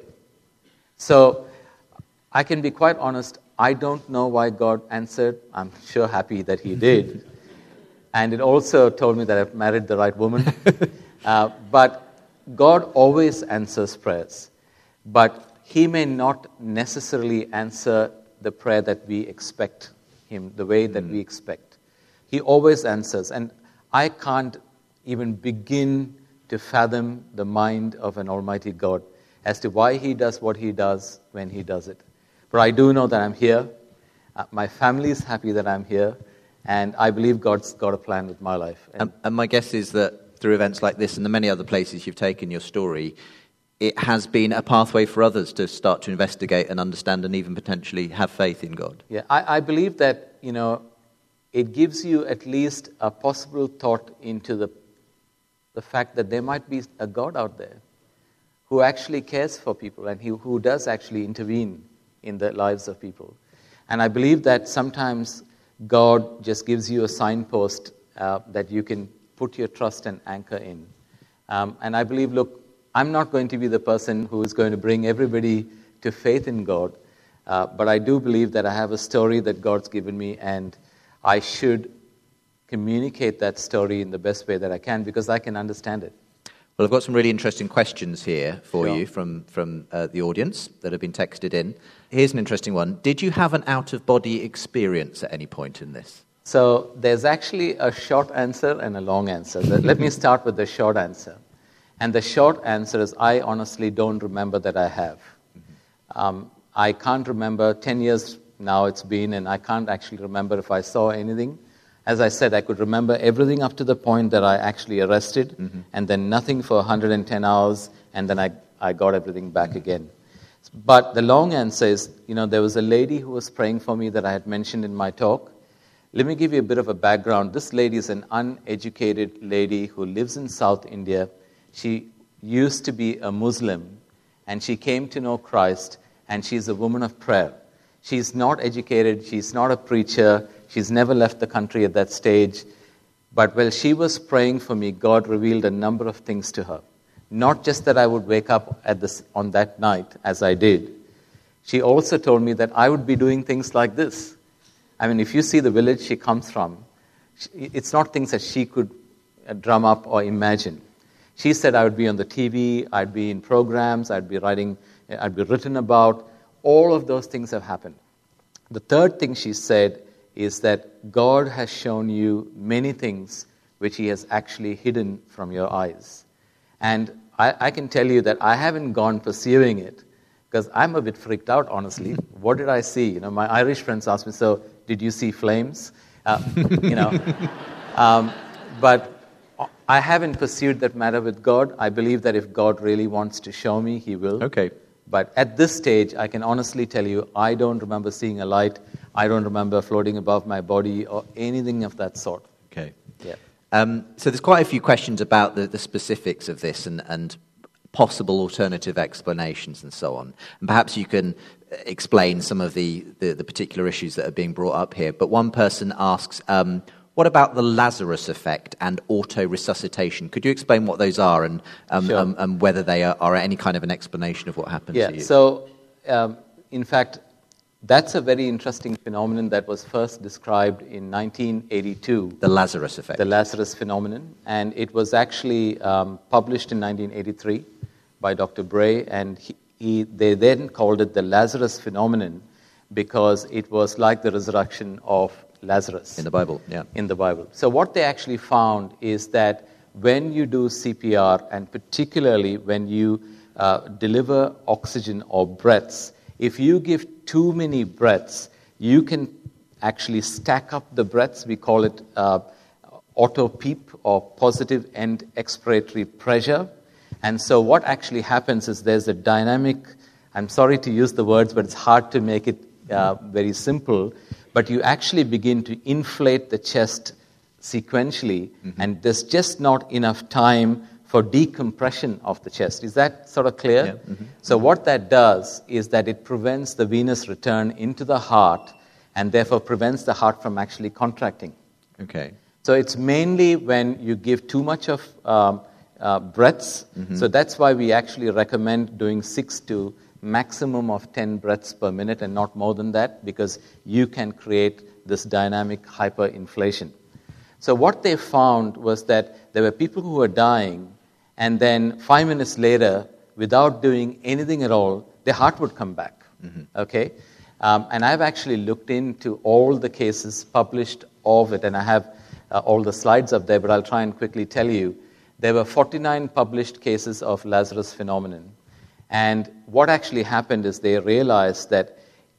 So I can be quite honest, I don't know why God answered. I'm sure happy that he did. And it also told me that I've married the right woman. uh, but God always answers prayers. But he may not necessarily answer the prayer that we expect him, the way that mm. we expect. He always answers. And I can't even begin to fathom the mind of an Almighty God as to why he does what he does when he does it. But I do know that I'm here. Uh, my family is happy that I'm here. And I believe God's got a plan with my life. And, and, and my guess is that through events like this and the many other places you've taken your story, it has been a pathway for others to start to investigate and understand and even potentially have faith in God. Yeah, I, I believe that, you know, it gives you at least a possible thought into the the fact that there might be a God out there who actually cares for people and who, who does actually intervene in the lives of people. And I believe that sometimes God just gives you a signpost uh, that you can put your trust and anchor in. Um, and I believe, look, I'm not going to be the person who is going to bring everybody to faith in God, uh, but I do believe that I have a story that God's given me, and I should communicate that story in the best way that I can because I can understand it. Well, I've got some really interesting questions here for Sure. you from, from uh, the audience that have been texted in. Here's an interesting one. Did you have an out-of-body experience at any point in this? So there's actually a short answer and a long answer. Let me start with the short answer. And the short answer is I honestly don't remember that I have. Mm-hmm. Um, I can't remember, ten years now it's been, and I can't actually remember if I saw anything. As I said, I could remember everything up to the point that I actually arrested, mm-hmm. and then nothing for one hundred ten hours, and then I, I got everything back mm-hmm. again. But the long answer is, you know, there was a lady who was praying for me that I had mentioned in my talk. Let me give you a bit of a background. This lady is an uneducated lady who lives in South India. She used to be a Muslim, and she came to know Christ, and she's a woman of prayer. She's not educated, she's not a preacher, she's never left the country at that stage. But while she was praying for me, God revealed a number of things to her. Not just that I would wake up at this, on that night, as I did. She also told me that I would be doing things like this. I mean, if you see the village she comes from, it's not things that she could drum up or imagine. She said I would be on the T V, I'd be in programs, I'd be writing, I'd be written about. All of those things have happened. The third thing she said is that God has shown you many things which He has actually hidden from your eyes. And I, I can tell you that I haven't gone pursuing it because I'm a bit freaked out, honestly. What did I see? You know, my Irish friends ask me, so did you see flames? Uh, you know, um, but I haven't pursued that matter with God. I believe that if God really wants to show me, He will. Okay. But at this stage, I can honestly tell you, I don't remember seeing a light. I don't remember floating above my body or anything of that sort. Okay. Yeah. Um, so there's quite a few questions about the, the specifics of this and, and possible alternative explanations and so on. And perhaps you can explain some of the, the, the particular issues that are being brought up here. But one person asks, um, what about the Lazarus effect and auto-resuscitation? Could you explain what those are and, um, Sure. um, and whether they are, are any kind of an explanation of what happened yeah, to you? So, um, in fact, that's a very interesting phenomenon that was first described in nineteen eighty-two. The Lazarus effect. The Lazarus phenomenon. And it was actually um, published in nineteen eighty-three by Doctor Bray, and he, he, they then called it the Lazarus phenomenon because it was like the resurrection of Lazarus. In the Bible, yeah. In the Bible. So what they actually found is that when you do C P R, and particularly when you uh, deliver oxygen or breaths, if you give too many breaths, you can actually stack up the breaths. We call it uh, auto-PEEP, or positive end expiratory pressure. And so what actually happens is there's a dynamic, I'm sorry to use the words, but it's hard to make it uh, very simple, but you actually begin to inflate the chest sequentially, mm-hmm. and there's just not enough time for decompression of the chest. Is that sort of clear? Yeah. Mm-hmm. So what that does is that it prevents the venous return into the heart and therefore prevents the heart from actually contracting. Okay. So it's mainly when you give too much of um, uh, breaths. Mm-hmm. So that's why we actually recommend doing six to maximum of ten breaths per minute and not more than that, because you can create this dynamic hyperinflation. So what they found was that there were people who were dying, and then five minutes later, without doing anything at all, their heart would come back. Mm-hmm. Okay? Um, and I've actually looked into all the cases published of it, and I have uh, all the slides up there, but I'll try and quickly tell you. There were forty-nine published cases of Lazarus phenomenon. And what actually happened is they realized that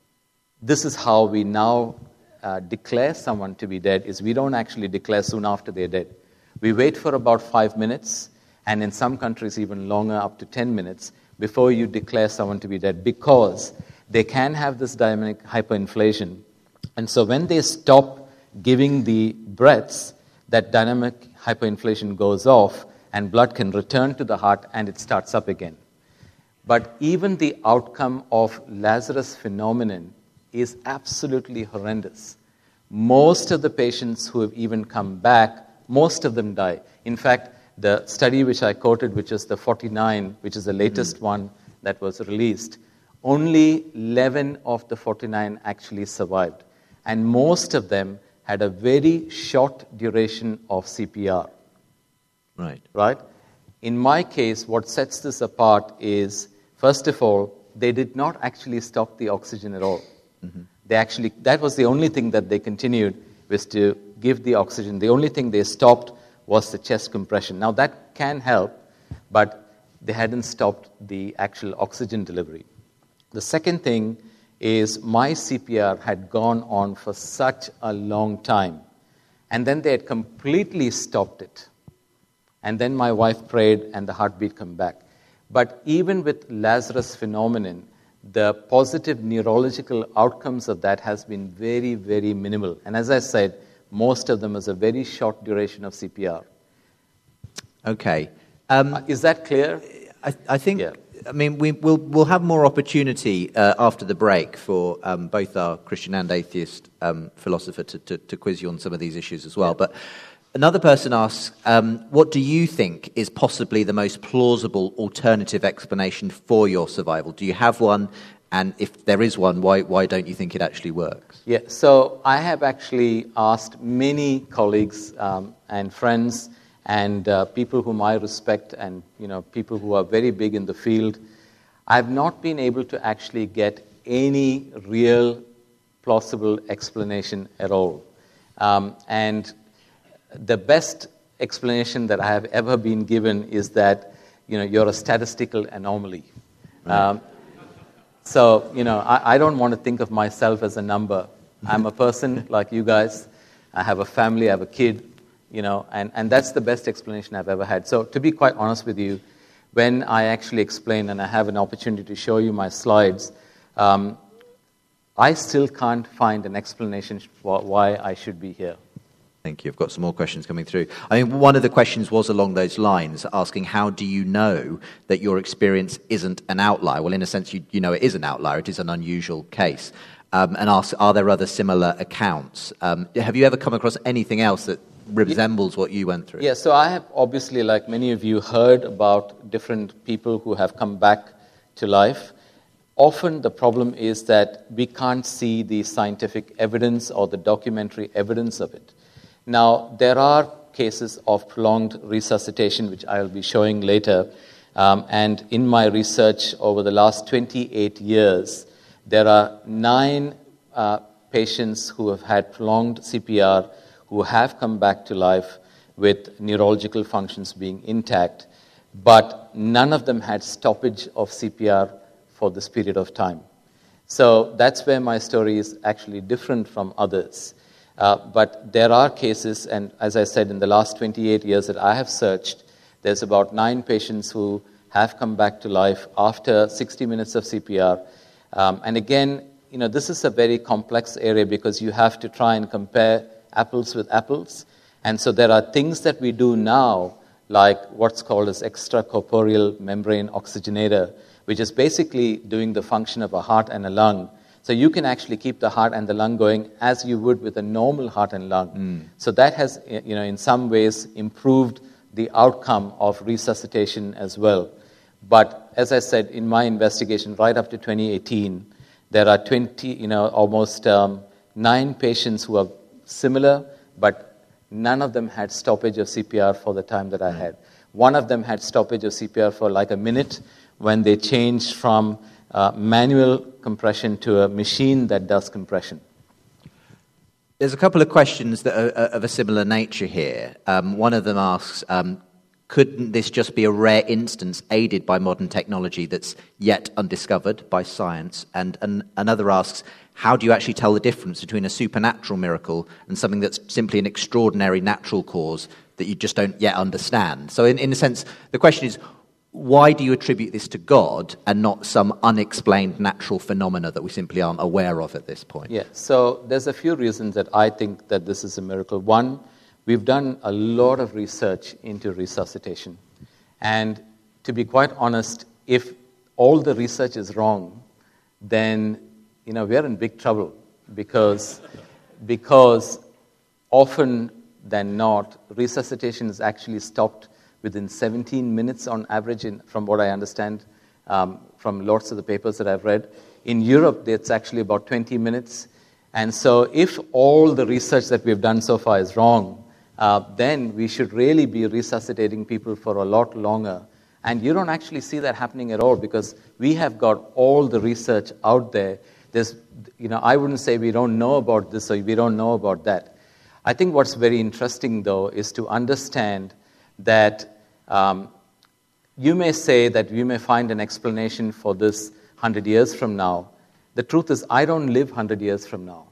this is how we now uh, declare someone to be dead, is we don't actually declare soon after they're dead. We wait for about five minutes, and in some countries even longer, up to ten minutes. before you declare someone to be dead, because they can have this dynamic hyperinflation. And so when they stop giving the breaths, that dynamic hyperinflation goes off and blood can return to the heart and it starts up again. But even the outcome of Lazarus phenomenon is absolutely horrendous. Most of the patients who have even come back, most of them die. In fact, the study which I quoted, which is the forty-nine, which is the latest mm-hmm. one that was released, only eleven of the forty-nine actually survived. And most of them had a very short duration of C P R. Right. Right? In my case, what sets this apart is, first of all, they did not actually stop the oxygen at all. Mm-hmm. They actually, that was the only thing that they continued, was to give the oxygen. The only thing they stopped was the chest compression. Now that can help, but they hadn't stopped the actual oxygen delivery. The second thing is my C P R had gone on for such a long time, and then they had completely stopped it. And then my wife prayed and the heartbeat came back. But even with Lazarus phenomenon, the positive neurological outcomes of that has been very, very minimal. And as I said, most of them is a very short duration of C P R. Okay. Um, uh, is that clear? I, I think, yeah. I mean, we, we'll, we'll have more opportunity uh, after the break for um, both our Christian and atheist um, philosopher to, to, to quiz you on some of these issues as well. Yeah. But another person asks, um, what do you think is possibly the most plausible alternative explanation for your survival? Do you have one? And if there is one, why why don't you think it actually works? Yeah, so I have actually asked many colleagues um, and friends and uh, people whom I respect and you know people who are very big in the field. I have not been able to actually get any real plausible explanation at all. Um, and the best explanation that I have ever been given is that, you know, you're a statistical anomaly. Right. Um, so, you know, I, I don't want to think of myself as a number. I'm a person like you guys. I have a family, I have a kid, you know, and, and that's the best explanation I've ever had. So to be quite honest with you, when I actually explain and I have an opportunity to show you my slides, um, I still can't find an explanation for why I should be here. Thank you. I've got some more questions coming through. I mean, one of the questions was along those lines, asking how do you know that your experience isn't an outlier? Well, in a sense, you, you know it is an outlier. It is an unusual case. Um, and ask, are there other similar accounts? Um, have you ever come across anything else that resembles what you went through? Yeah, so I have obviously, like many of you, heard about different people who have come back to life. Often the problem is that we can't see the scientific evidence or the documentary evidence of it. Now, there are cases of prolonged resuscitation, which I will be showing later. Um, and in my research over the last twenty-eight years, there are nine uh, patients who have had prolonged C P R who have come back to life with neurological functions being intact, but none of them had stoppage of C P R for this period of time. So that's where my story is actually different from others. Uh, but there are cases, and as I said, in the last twenty-eight years that I have searched, there's about nine patients who have come back to life after sixty minutes of C P R. Um, and again, you know, this is a very complex area because you have to try and compare apples with apples. And so there are things that we do now, like what's called as extracorporeal membrane oxygenator, which is basically doing the function of a heart and a lung. So you can actually keep the heart and the lung going as you would with a normal heart and lung. Mm. So that has, you know, in some ways improved the outcome of resuscitation as well. But as I said, in my investigation, right up to twenty eighteen, there are twenty, you know, almost um, nine patients who are similar, but none of them had stoppage of C P R for the time that I mm. had. One of them had stoppage of C P R for like a minute when they changed from uh, manual compression to a machine that does compression. There's a couple of questions that are of a similar nature here. Um, one of them asks, um, couldn't this just be a rare instance aided by modern technology that's yet undiscovered by science? And, and another asks, how do you actually tell the difference between a supernatural miracle and something that's simply an extraordinary natural cause that you just don't yet understand? So in, in a sense, the question is, why do you attribute this to God and not some unexplained natural phenomena that we simply aren't aware of at this point? Yeah, so there's a few reasons that I think that this is a miracle. One, we've done a lot of research into resuscitation. And to be quite honest, if all the research is wrong, then, you know, we're in big trouble because, because often than not, resuscitation is actually stopped within seventeen minutes on average, in, from what I understand um, from lots of the papers that I've read. In Europe, it's actually about twenty minutes. And so if all the research that we've done so far is wrong, uh, then we should really be resuscitating people for a lot longer. And you don't actually see that happening at all because we have got all the research out there. There's, you know, I wouldn't say we don't know about this or we don't know about that. I think what's very interesting, though, is to understand that Um, you may say that you may find an explanation for this one hundred years from now. The truth is, I don't live one hundred years from now.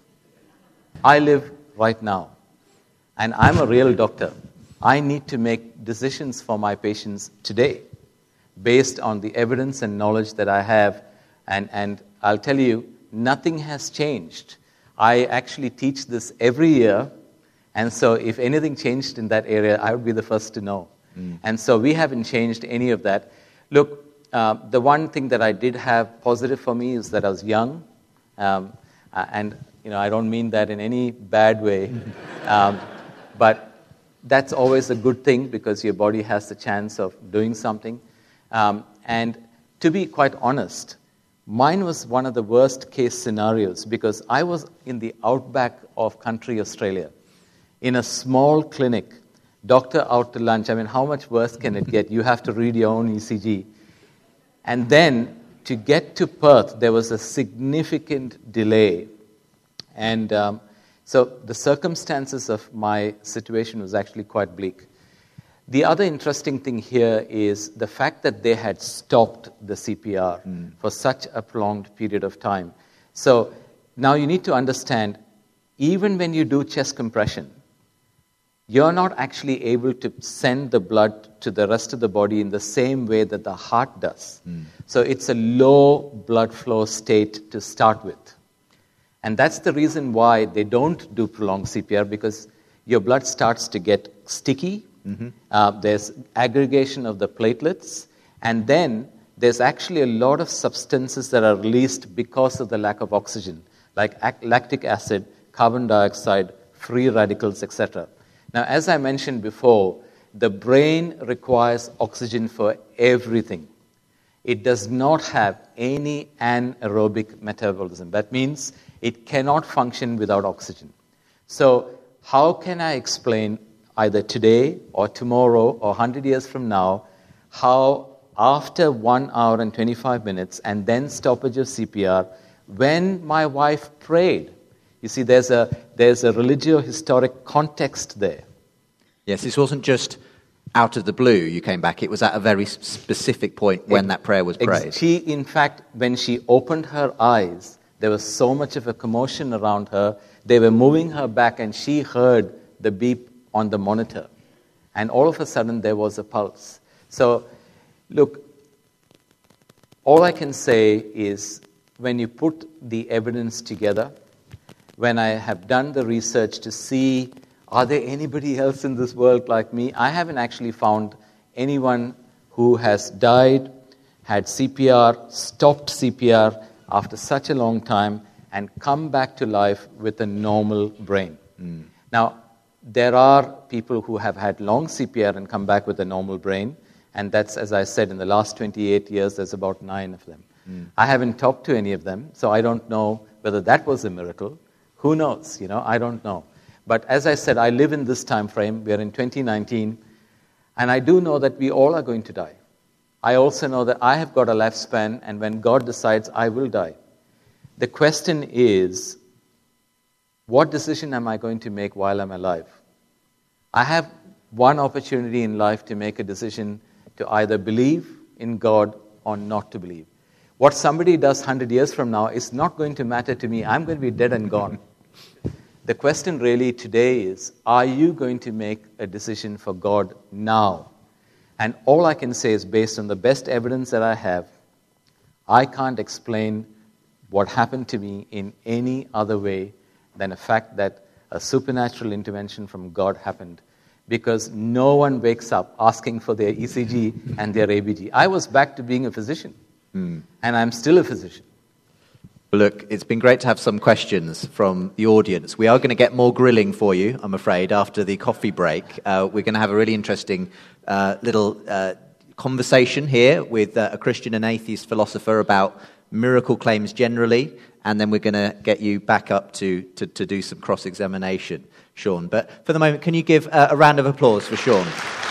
I live right now. And I'm a real doctor. I need to make decisions for my patients today based on the evidence and knowledge that I have. And, and I'll tell you, nothing has changed. I actually teach this every year. And so if anything changed in that area, I would be the first to know. Mm. And so we haven't changed any of that. Look, uh, the one thing that I did have positive for me is that I was young. Um, and, you know, I don't mean that in any bad way. um, but that's always a good thing because your body has the chance of doing something. Um, and to be quite honest, mine was one of the worst case scenarios because I was in the outback of country Australia in a small clinic. Doctor out to lunch. I mean, how much worse can it get? You have to read your own E C G. And then to get to Perth, there was a significant delay. And um, so the circumstances of my situation was actually quite bleak. The other interesting thing here is the fact that they had stopped the C P R mm. for such a prolonged period of time. So now you need to understand, even when you do chest compression, you're not actually able to send the blood to the rest of the body in the same way that the heart does. Mm. So it's a low blood flow state to start with. And that's the reason why they don't do prolonged C P R, because your blood starts to get sticky. Mm-hmm. Uh, there's aggregation of the platelets. And then there's actually a lot of substances that are released because of the lack of oxygen, like ac- lactic acid, carbon dioxide, free radicals, et cetera. Now, as I mentioned before, the brain requires oxygen for everything. It does not have any anaerobic metabolism. That means it cannot function without oxygen. So how can I explain either today or tomorrow or one hundred years from now how after one hour and twenty-five minutes and then stoppage of C P R, when my wife prayed, you see, there's a there's a religio-historic context there. Yes, this wasn't just out of the blue you came back. It was at a very specific point when that prayer was prayed. She, in fact, when she opened her eyes, there was so much of a commotion around her. They were moving her back, and she heard the beep on the monitor. And all of a sudden, there was a pulse. So, look, all I can say is when you put the evidence together, when I have done the research to see, are there anybody else in this world like me? I haven't actually found anyone who has died, had C P R, stopped C P R after such a long time, and come back to life with a normal brain. Mm. Now, there are people who have had long C P R and come back with a normal brain, and that's, as I said, in the last twenty-eight years, there's about nine of them. Mm. I haven't talked to any of them, so I don't know whether that was a miracle. Who knows? You know, I don't know. But as I said, I live in this time frame. We are in twenty nineteen, and I do know that we all are going to die. I also know that I have got a lifespan, and when God decides, I will die. The question is, what decision am I going to make while I'm alive? I have one opportunity in life to make a decision to either believe in God or not to believe. What somebody does one hundred years from now is not going to matter to me. I'm going to be dead and gone. The question really today is, are you going to make a decision for God now? And all I can say is, based on the best evidence that I have, I can't explain what happened to me in any other way than the fact that a supernatural intervention from God happened, because no one wakes up asking for their E C G and their A B G. I was back to being a physician, mm. and I'm still a physician. Well, look, it's been great to have some questions from the audience. We are going to get more grilling for you, I'm afraid, after the coffee break. Uh, we're going to have a really interesting uh, little uh, conversation here with uh, a Christian and atheist philosopher about miracle claims generally, and then we're going to get you back up to, to, to do some cross-examination, Sean. But for the moment, can you give uh, a round of applause for Sean?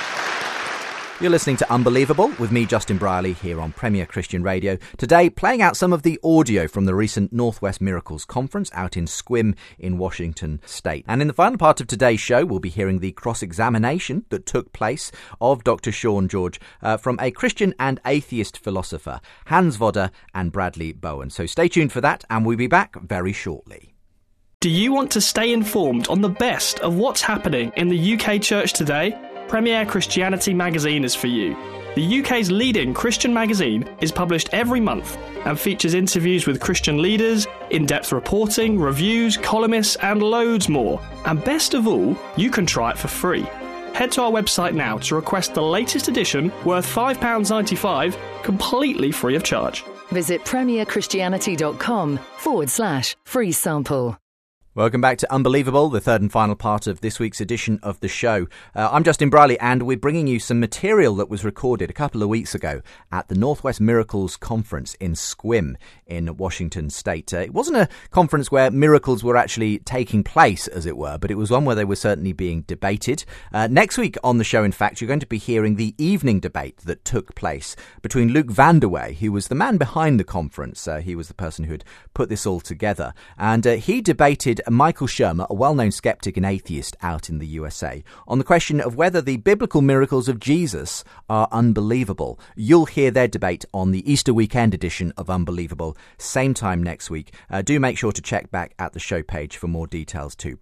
You're listening to Unbelievable with me, Justin Brierley, here on Premier Christian Radio. Today, playing out some of the audio from the recent Northwest Miracles Conference out in Sequim in Washington State. And in the final part of today's show, we'll be hearing the cross-examination that took place of Doctor Sean George uh, from a Christian and atheist philosopher, Hans Vodder and Bradley Bowen. So stay tuned for that, and we'll be back very shortly. Do you want to stay informed on the best of what's happening in the U K church today? Premier Christianity magazine is for you. The U K's leading Christian magazine is published every month and features interviews with Christian leaders, in-depth reporting, reviews, columnists, and loads more. And best of all, you can try it for free. Head to our website now to request the latest edition, worth five pounds ninety-five, completely free of charge. Visit premierchristianity.com forward slash free sample. Welcome back to Unbelievable, the third and final part of this week's edition of the show. Uh, I'm Justin Brierley, and we're bringing you some material that was recorded a couple of weeks ago at the Northwest Miracles Conference in Sequim in Washington State. Uh, it wasn't a conference where miracles were actually taking place, as it were, but it was one where they were certainly being debated. Uh, next week on the show, in fact, you're going to be hearing the evening debate that took place between Luke Vanderway, who was the man behind the conference. Uh, he was the person who had put this all together, and uh, he debated Michael Shermer, a well-known skeptic and atheist out in the U S A, on the question of whether the biblical miracles of Jesus are unbelievable. You'll hear their debate on the Easter weekend edition of Unbelievable, same time next week. Uh, do make sure to check back at the show page for more details too.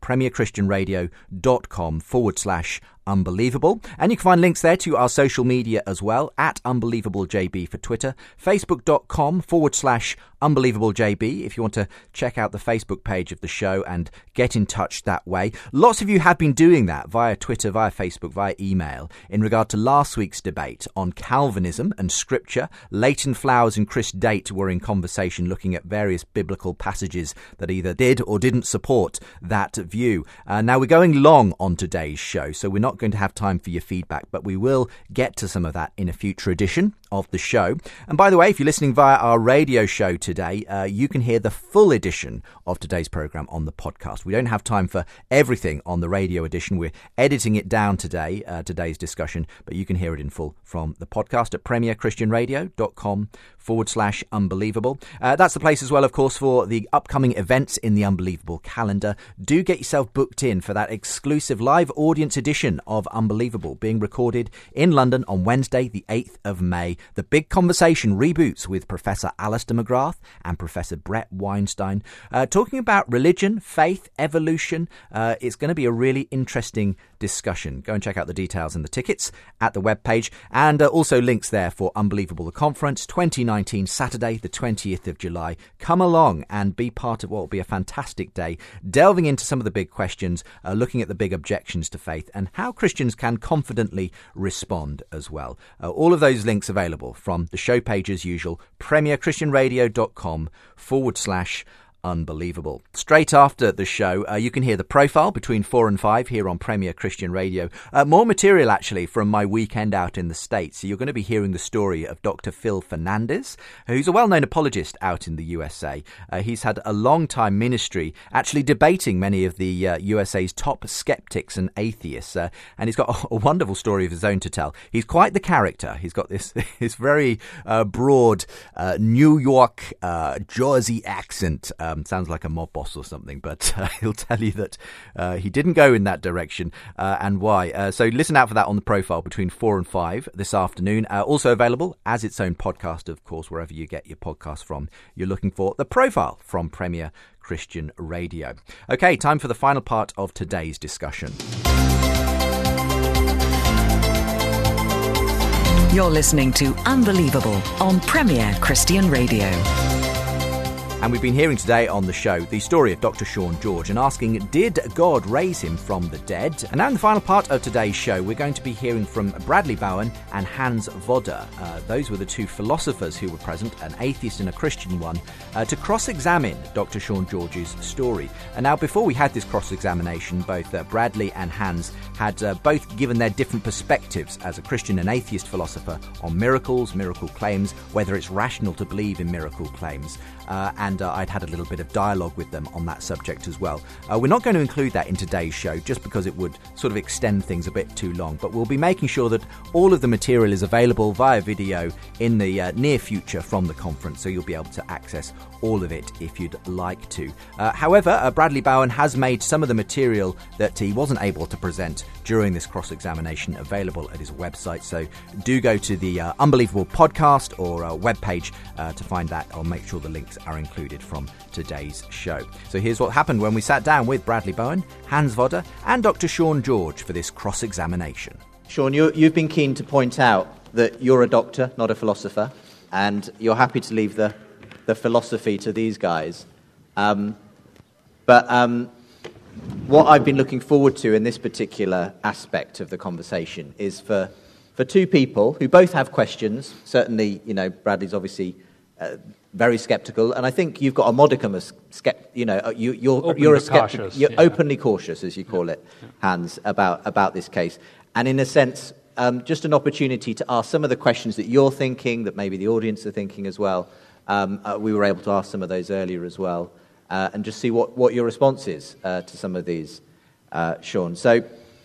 premierchristianradio.com forward slash Unbelievable. And you can find links there to our social media as well, at UnbelievableJB for Twitter, facebook.com forward slash UnbelievableJB if you want to check out the Facebook page of the show and get in touch that way. Lots of you have been doing that via Twitter, via Facebook, via email in regard to last week's debate on Calvinism and Scripture. Leighton Flowers and Chris Date were in conversation looking at various biblical passages that either did or didn't support that view. Uh, now, we're going long on today's show, so we're not going to have time for your feedback, but we will get to some of that in a future edition of the show. And by the way, if you're listening via our radio show today, uh, you can hear the full edition of today's program on the podcast. We don't have time for everything on the radio edition. We're editing it down today, uh, today's discussion, but you can hear it in full from the podcast at premierchristianradio.com forward slash unbelievable. Uh, that's the place as well, of course, for the upcoming events in the Unbelievable calendar. Do get yourself booked in for that exclusive live audience edition of Unbelievable, being recorded in London on Wednesday, the eighth of May. The Big Conversation reboots with Professor Alistair McGrath and Professor Brett Weinstein, uh, talking about religion, faith, evolution. Uh, it's going to be a really interesting discussion. Go and check out the details and the tickets at the webpage, and uh, also links there for Unbelievable the Conference twenty nineteen, Saturday, the twentieth of July. Come along and be part of what will be a fantastic day, delving into some of the big questions, uh, looking at the big objections to faith and how Christians can confidently respond as well. Uh, all of those links available from the show page as usual, premierchristianradio.com forward slash Unbelievable. Straight after the show, uh, you can hear the profile between four and five here on Premier Christian Radio. Uh, more material, actually, from my weekend out in the States. So you're going to be hearing the story of Doctor Phil Fernandez, who's a well-known apologist out in the U S A. Uh, he's had a long-time ministry, actually debating many of the uh, U S A's top skeptics and atheists, uh, and he's got a, a wonderful story of his own to tell. He's quite the character. He's got this, this very uh, broad uh, New York, uh, Jersey accent. Uh, Um, sounds like a mob boss or something, but uh, he'll tell you that uh, he didn't go in that direction uh, and why. Uh, so listen out for that on the profile between four and five this afternoon. Uh, also available as its own podcast, of course, wherever you get your podcast from. You're looking for the profile from Premier Christian Radio. Okay, time for the final part of today's discussion. You're listening to Unbelievable on Premier Christian Radio. And we've been hearing today on the show the story of Doctor Sean George and asking, did God raise him from the dead? And now in the final part of today's show, we're going to be hearing from Bradley Bowen and Hans Vodder. Uh, those were the two philosophers who were present, an atheist and a Christian one, uh, to cross-examine Doctor Sean George's story. And now, before we had this cross-examination, both uh, Bradley and Hans had uh, both given their different perspectives as a Christian and atheist philosopher on miracles, miracle claims, whether it's rational to believe in miracle claims. Uh, and uh, I'd had a little bit of dialogue with them on that subject as well. Uh, we're not going to include that in today's show just because it would sort of extend things a bit too long, but we'll be making sure that all of the material is available via video in the uh, near future from the conference, so you'll be able to access all of it if you'd like to. Uh, however, uh, Bradley Bowen has made some of the material that he wasn't able to present during this cross-examination available at his website, so do go to the uh, Unbelievable podcast or uh, webpage uh, to find that. I'll make sure the links are included from today's show. So here's what happened when we sat down with Bradley Bowen, Hans Vodder and Doctor Sean George for this cross-examination. Sean, you, you've been keen to point out that you're a doctor, not a philosopher, and you're happy to leave the, the philosophy to these guys. Um, but um, what I've been looking forward to in this particular aspect of the conversation is for, for two people who both have questions. Certainly, you know, Bradley's obviously uh, very sceptical, and I think you've got a modicum of skept. You know, you, you're Open you're a skeptic. You're yeah. openly cautious, as you call yeah. it, Hans, about about this case, and in a sense, um, just an opportunity to ask some of the questions that you're thinking, that maybe the audience are thinking as well. Um, uh, we were able to ask some of those earlier as well, uh, and just see what, what your response is uh, to some of these, uh, Sean. So,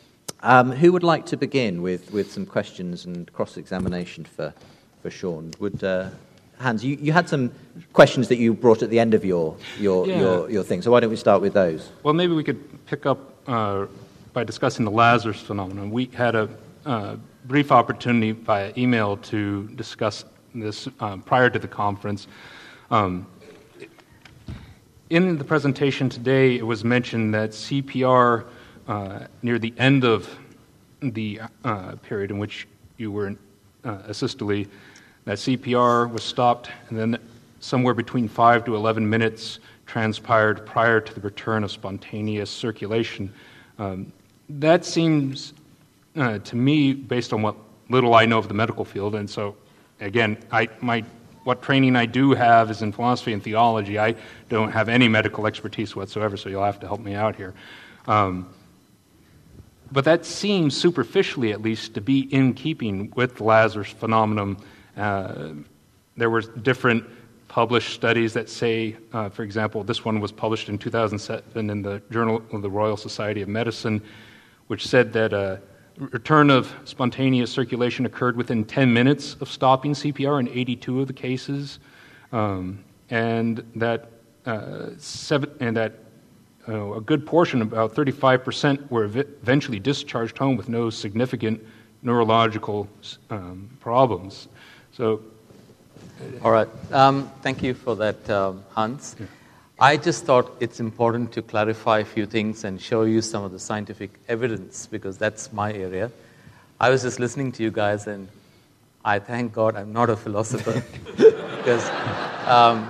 um, who would like to begin with, with some questions and cross-examination for for Sean? Would uh, Hans, you, you had some questions that you brought at the end of your your, yeah. your your thing. So why don't we start with those? Well, maybe we could pick up uh, by discussing the Lazarus phenomenon. We had a uh, brief opportunity via email to discuss this uh, prior to the conference. Um, in the presentation today, it was mentioned that C P R uh, near the end of the uh, period in which you were in, uh, assistedly, that C P R was stopped, and then somewhere between five to eleven minutes transpired prior to the return of spontaneous circulation. Um, that seems, uh, to me, based on what little I know of the medical field, and so, again, I my what training I do have is in philosophy and theology. I don't have any medical expertise whatsoever, so you'll have to help me out here. Um, but that seems, superficially at least, to be in keeping with the Lazarus phenomenon. Uh, there were different published studies that say, uh, for example, this one was published in two thousand seven in the Journal of the Royal Society of Medicine, which said that a return of spontaneous circulation occurred within ten minutes of stopping C P R in eighty-two of the cases, um, and that uh, seven, and that uh, a good portion, about thirty-five percent, were ev- eventually discharged home with no significant neurological um, problems. So, all right. Um, thank you for that, um, Hans. Yeah. I just thought it's important to clarify a few things and show you some of the scientific evidence, because that's my area. I was just listening to you guys, and I thank God I'm not a philosopher, because um,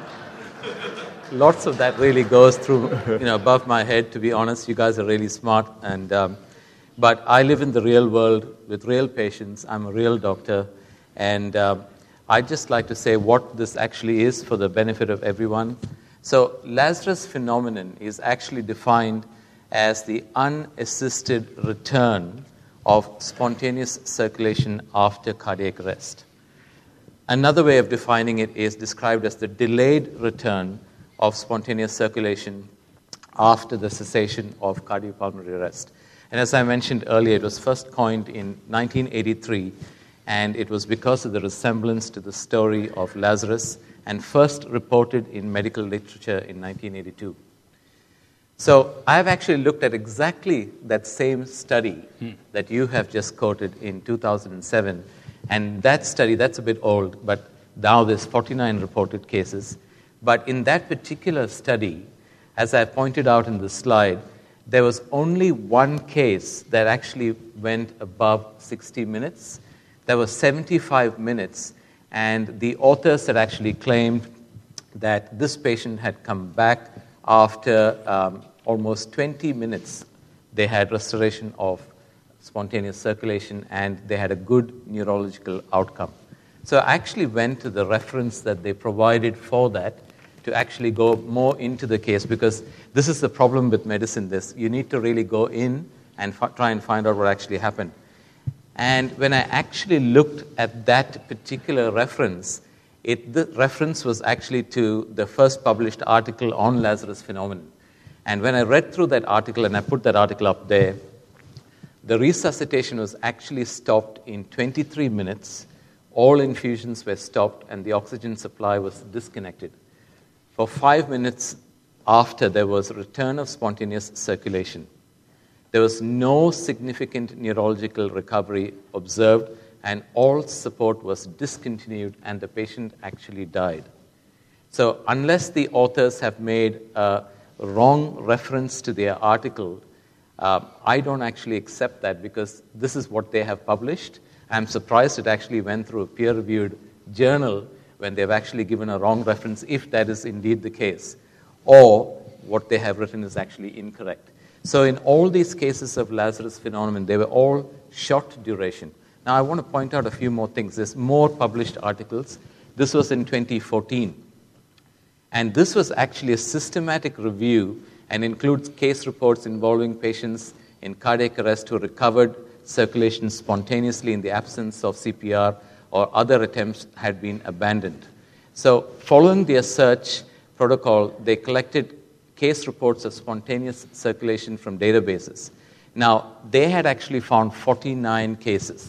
lots of that really goes through, you know, above my head. To be honest, you guys are really smart, and um, but I live in the real world with real patients. I'm a real doctor, and uh, I'd just like to say what this actually is for the benefit of everyone. So Lazarus phenomenon is actually defined as the unassisted return of spontaneous circulation after cardiac arrest. Another way of defining it is described as the delayed return of spontaneous circulation after the cessation of cardiopulmonary arrest. And as I mentioned earlier, it was first coined in nineteen eighty-three, and it was because of the resemblance to the story of Lazarus, and first reported in medical literature in nineteen eighty-two. So I have actually looked at exactly that same study hmm. that you have just quoted in two thousand seven, and that study, that's a bit old, but now there's forty-nine reported cases. But in that particular study, as I pointed out in the slide, there was only one case that actually went above sixty minutes. That was seventy-five minutes, and the authors had actually claimed that this patient had come back after um, almost twenty minutes. They had restoration of spontaneous circulation, and they had a good neurological outcome. So I actually went to the reference that they provided for that to actually go more into the case, because this is the problem with medicine. This you need to really go in and f- try and find out what actually happened. And when I actually looked at that particular reference, it, the reference was actually to the first published article on Lazarus phenomenon. And when I read through that article, and I put that article up there, the resuscitation was actually stopped in twenty-three minutes. All infusions were stopped, and the oxygen supply was disconnected. For five minutes after, there was a return of spontaneous circulation. There was no significant neurological recovery observed, and all support was discontinued, and the patient actually died. So unless the authors have made a wrong reference to their article, uh, I don't actually accept that, because this is what they have published. I'm surprised it actually went through a peer-reviewed journal when they've actually given a wrong reference, if that is indeed the case, or what they have written is actually incorrect. So in all these cases of Lazarus phenomenon, they were all short duration. Now I want to point out a few more things. There's more published articles. This was in twenty fourteen. And this was actually a systematic review and includes case reports involving patients in cardiac arrest who recovered circulation spontaneously in the absence of C P R, or other attempts had been abandoned. So following their search protocol, they collected case reports of spontaneous circulation from databases. Now, they had actually found forty-nine cases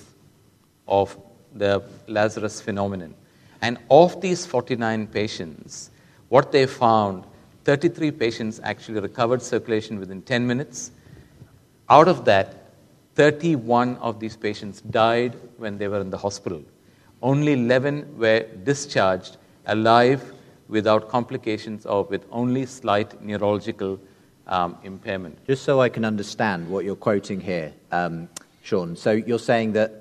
of the Lazarus phenomenon. And of these forty-nine patients, what they found, thirty-three patients actually recovered circulation within ten minutes. Out of that, thirty-one of these patients died when they were in the hospital. Only eleven were discharged alive without complications or with only slight neurological um, impairment. Just so I can understand what you're quoting here, um, Sean. So you're saying that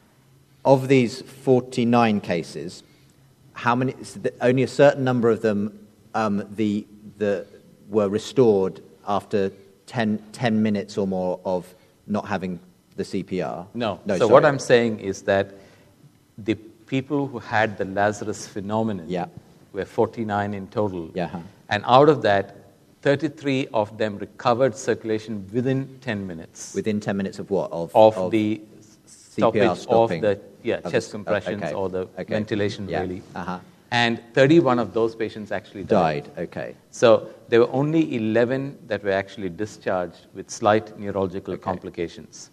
of these forty-nine cases, how many? Only a certain number of them um, the the were restored after ten, ten minutes or more of not having the C P R. No. no so sorry. what I'm saying is that the people who had the Lazarus phenomenon yeah. were forty-nine in total. Yeah. Huh. And out of that, thirty-three of them recovered circulation within ten minutes. Within ten minutes of what? Of, of, of the C P R stoppage stopping of the yeah, of chest the, compressions okay. or the okay. ventilation, yeah. really. Uh-huh. And thirty-one of those patients actually died. Died, okay. So there were only eleven that were actually discharged with slight neurological okay. complications.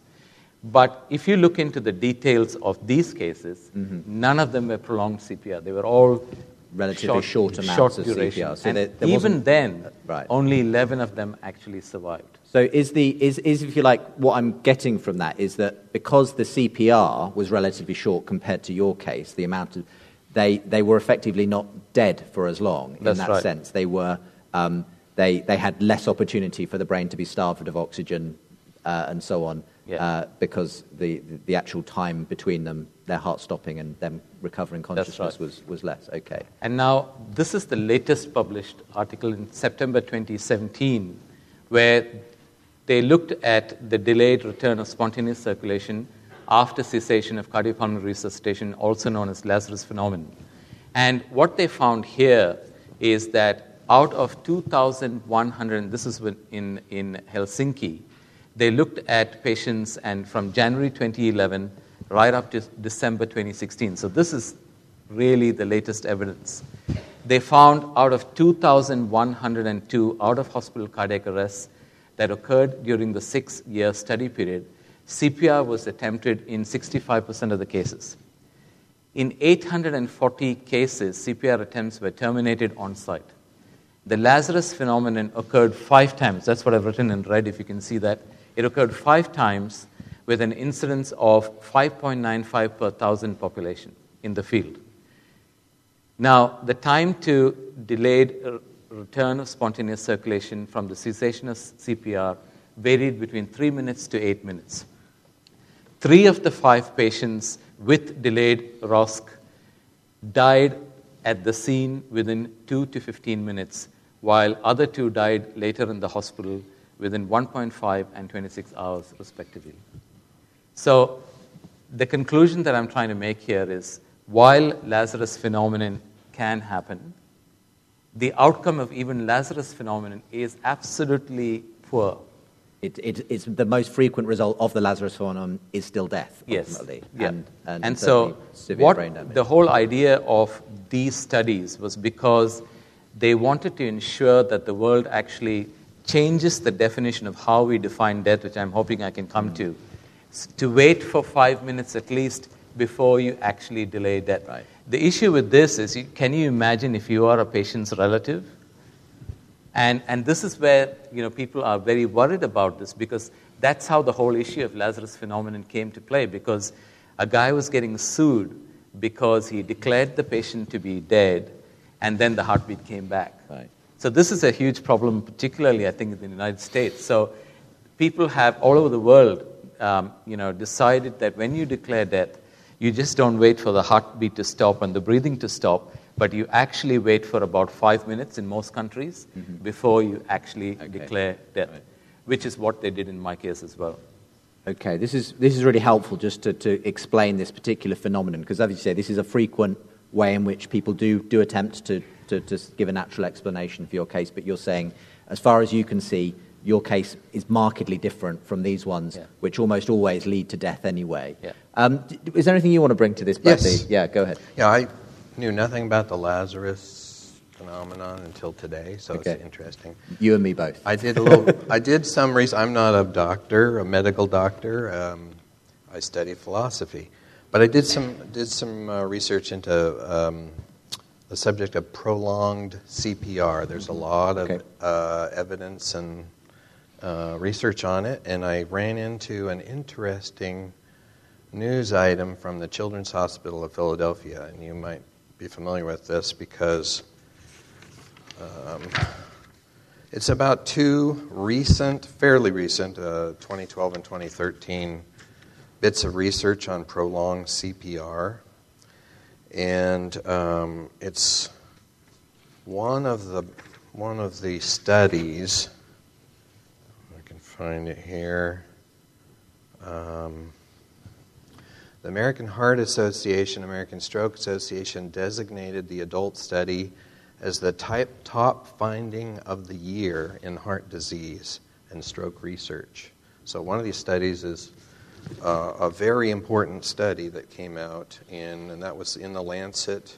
But if you look into the details of these cases, mm-hmm. none of them were prolonged C P R. They were all relatively short, short amounts short of duration. C P R. So and there, there even then, right. only eleven of them actually survived. So is the is, is if you like, what I'm getting from that is that because the C P R was relatively short compared to your case, the amount of they they were effectively not dead for as long in That's that right. sense. They were um, they they had less opportunity for the brain to be starved of oxygen uh, and so on. Yeah. Uh, because the, the, the actual time between them, their heart stopping and them recovering consciousness right. was, was less. Okay. And now, this is the latest published article in September twenty seventeen, where they looked at the delayed return of spontaneous circulation after cessation of cardiopulmonary resuscitation, also known as Lazarus phenomenon. And what they found here is that out of two thousand one hundred, this is in, in Helsinki, they looked at patients and from January twenty eleven right up to December twenty sixteen. So this is really the latest evidence. They found out of two thousand one hundred two out-of-hospital cardiac arrests that occurred during the six-year study period, C P R was attempted in sixty-five percent of the cases. In eight hundred forty cases, C P R attempts were terminated on-site. The Lazarus phenomenon occurred five times. That's what I've written in red, if you can see that. It occurred five times with an incidence of five point nine five per thousand population in the field. Now, the time to delayed return of spontaneous circulation from the cessation of C P R varied between three minutes to eight minutes. Three of the five patients with delayed R O S C died at the scene within two to fifteen minutes, while other two died later in the hospital within one point five and twenty-six hours, respectively. So the conclusion that I'm trying to make here is, while Lazarus phenomenon can happen, the outcome of even Lazarus phenomenon is absolutely poor. It, it, it's the most frequent result of the Lazarus phenomenon is still death, ultimately. Yes. Yeah. And, and, and so severe what brain damage. The whole idea of these studies was because they wanted to ensure that the world actually changes the definition of how we define death, which I'm hoping I can come mm. to, to wait for five minutes at least before you actually delay death. Right. The issue with this is, can you imagine if you are a patient's relative? And and this is where, you know, people are very worried about this, because that's how the whole issue of Lazarus phenomenon came to play, because a guy was getting sued because he declared the patient to be dead, and then the heartbeat came back. Right. So this is a huge problem, particularly, I think, in the United States. So people have, all over the world, um, you know, decided that when you declare death, you just don't wait for the heartbeat to stop and the breathing to stop, but you actually wait for about five minutes in most countries mm-hmm. before you actually okay. declare death, right. which is what they did in my case as well. Okay, this is this is really helpful just to, to explain this particular phenomenon, because as you say, this is a frequent way in which people do do attempt to, to, to give a natural explanation for your case, but you're saying, as far as you can see, your case is markedly different from these ones, yeah. which almost always lead to death anyway. Yeah. Um, is there anything you want to bring to this, Bradley? Yes. Yeah, go ahead. Yeah, I knew nothing about the Lazarus phenomenon until today, so okay. it's interesting. You and me both. I did a little. I did some research. I'm not a doctor, a medical doctor. Um, I study philosophy, but I did some did some uh, research into um, the subject of prolonged C P R. There's a lot of okay. uh, evidence and uh, research on it, and I ran into an interesting news item from the Children's Hospital of Philadelphia, and you might be familiar with this because um, it's about two recent, fairly recent, uh, twenty twelve and twenty thirteen bits of research on prolonged C P R, and um, it's one of the one of the studies. I can find it here. Um, The American Heart Association, American Stroke Association designated the adult study as the type, top finding of the year in heart disease and stroke research. So one of these studies is uh, a very important study that came out in, and that was in the Lancet.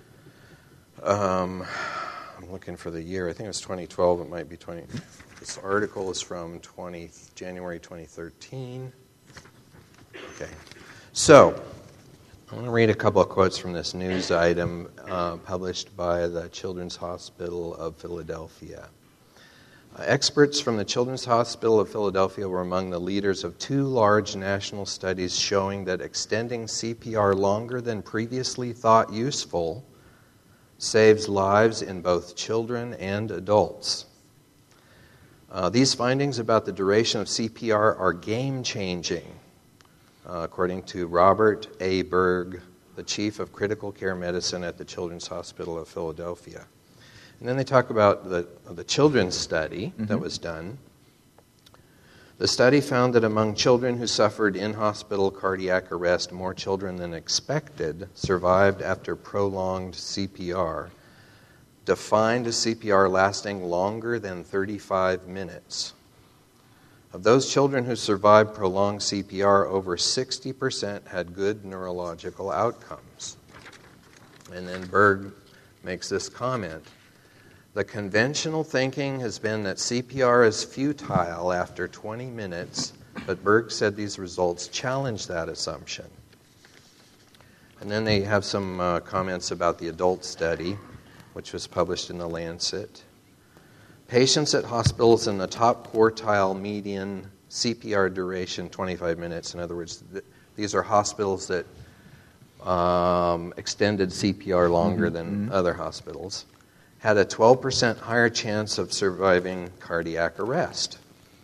Um, I'm looking for the year. I think it was twenty twelve. It might be twenty. This article is from twenty January twenty thirteen. Okay. So, I want to read a couple of quotes from this news item uh, published by the Children's Hospital of Philadelphia. Uh, experts from the Children's Hospital of Philadelphia were among the leaders of two large national studies showing that extending C P R longer than previously thought useful saves lives in both children and adults. Uh, these findings about the duration of C P R are game-changing. Uh, according to Robert A. Berg, the chief of critical care medicine at the Children's Hospital of Philadelphia. And then they talk about the, the children's study mm-hmm. that was done. The study found that among children who suffered in-hospital cardiac arrest, more children than expected survived after prolonged C P R, defined as C P R lasting longer than thirty-five minutes. Of those children who survived prolonged C P R, over sixty percent had good neurological outcomes. And then Berg makes this comment. The conventional thinking has been that C P R is futile after twenty minutes, but Berg said these results challenge that assumption. And then they have some uh, comments about the adult study, which was published in the Lancet. Patients at hospitals in the top quartile median C P R duration, twenty-five minutes. In other words, th- these are hospitals that um, extended C P R longer mm-hmm. than mm-hmm. other hospitals, had a twelve percent higher chance of surviving cardiac arrest.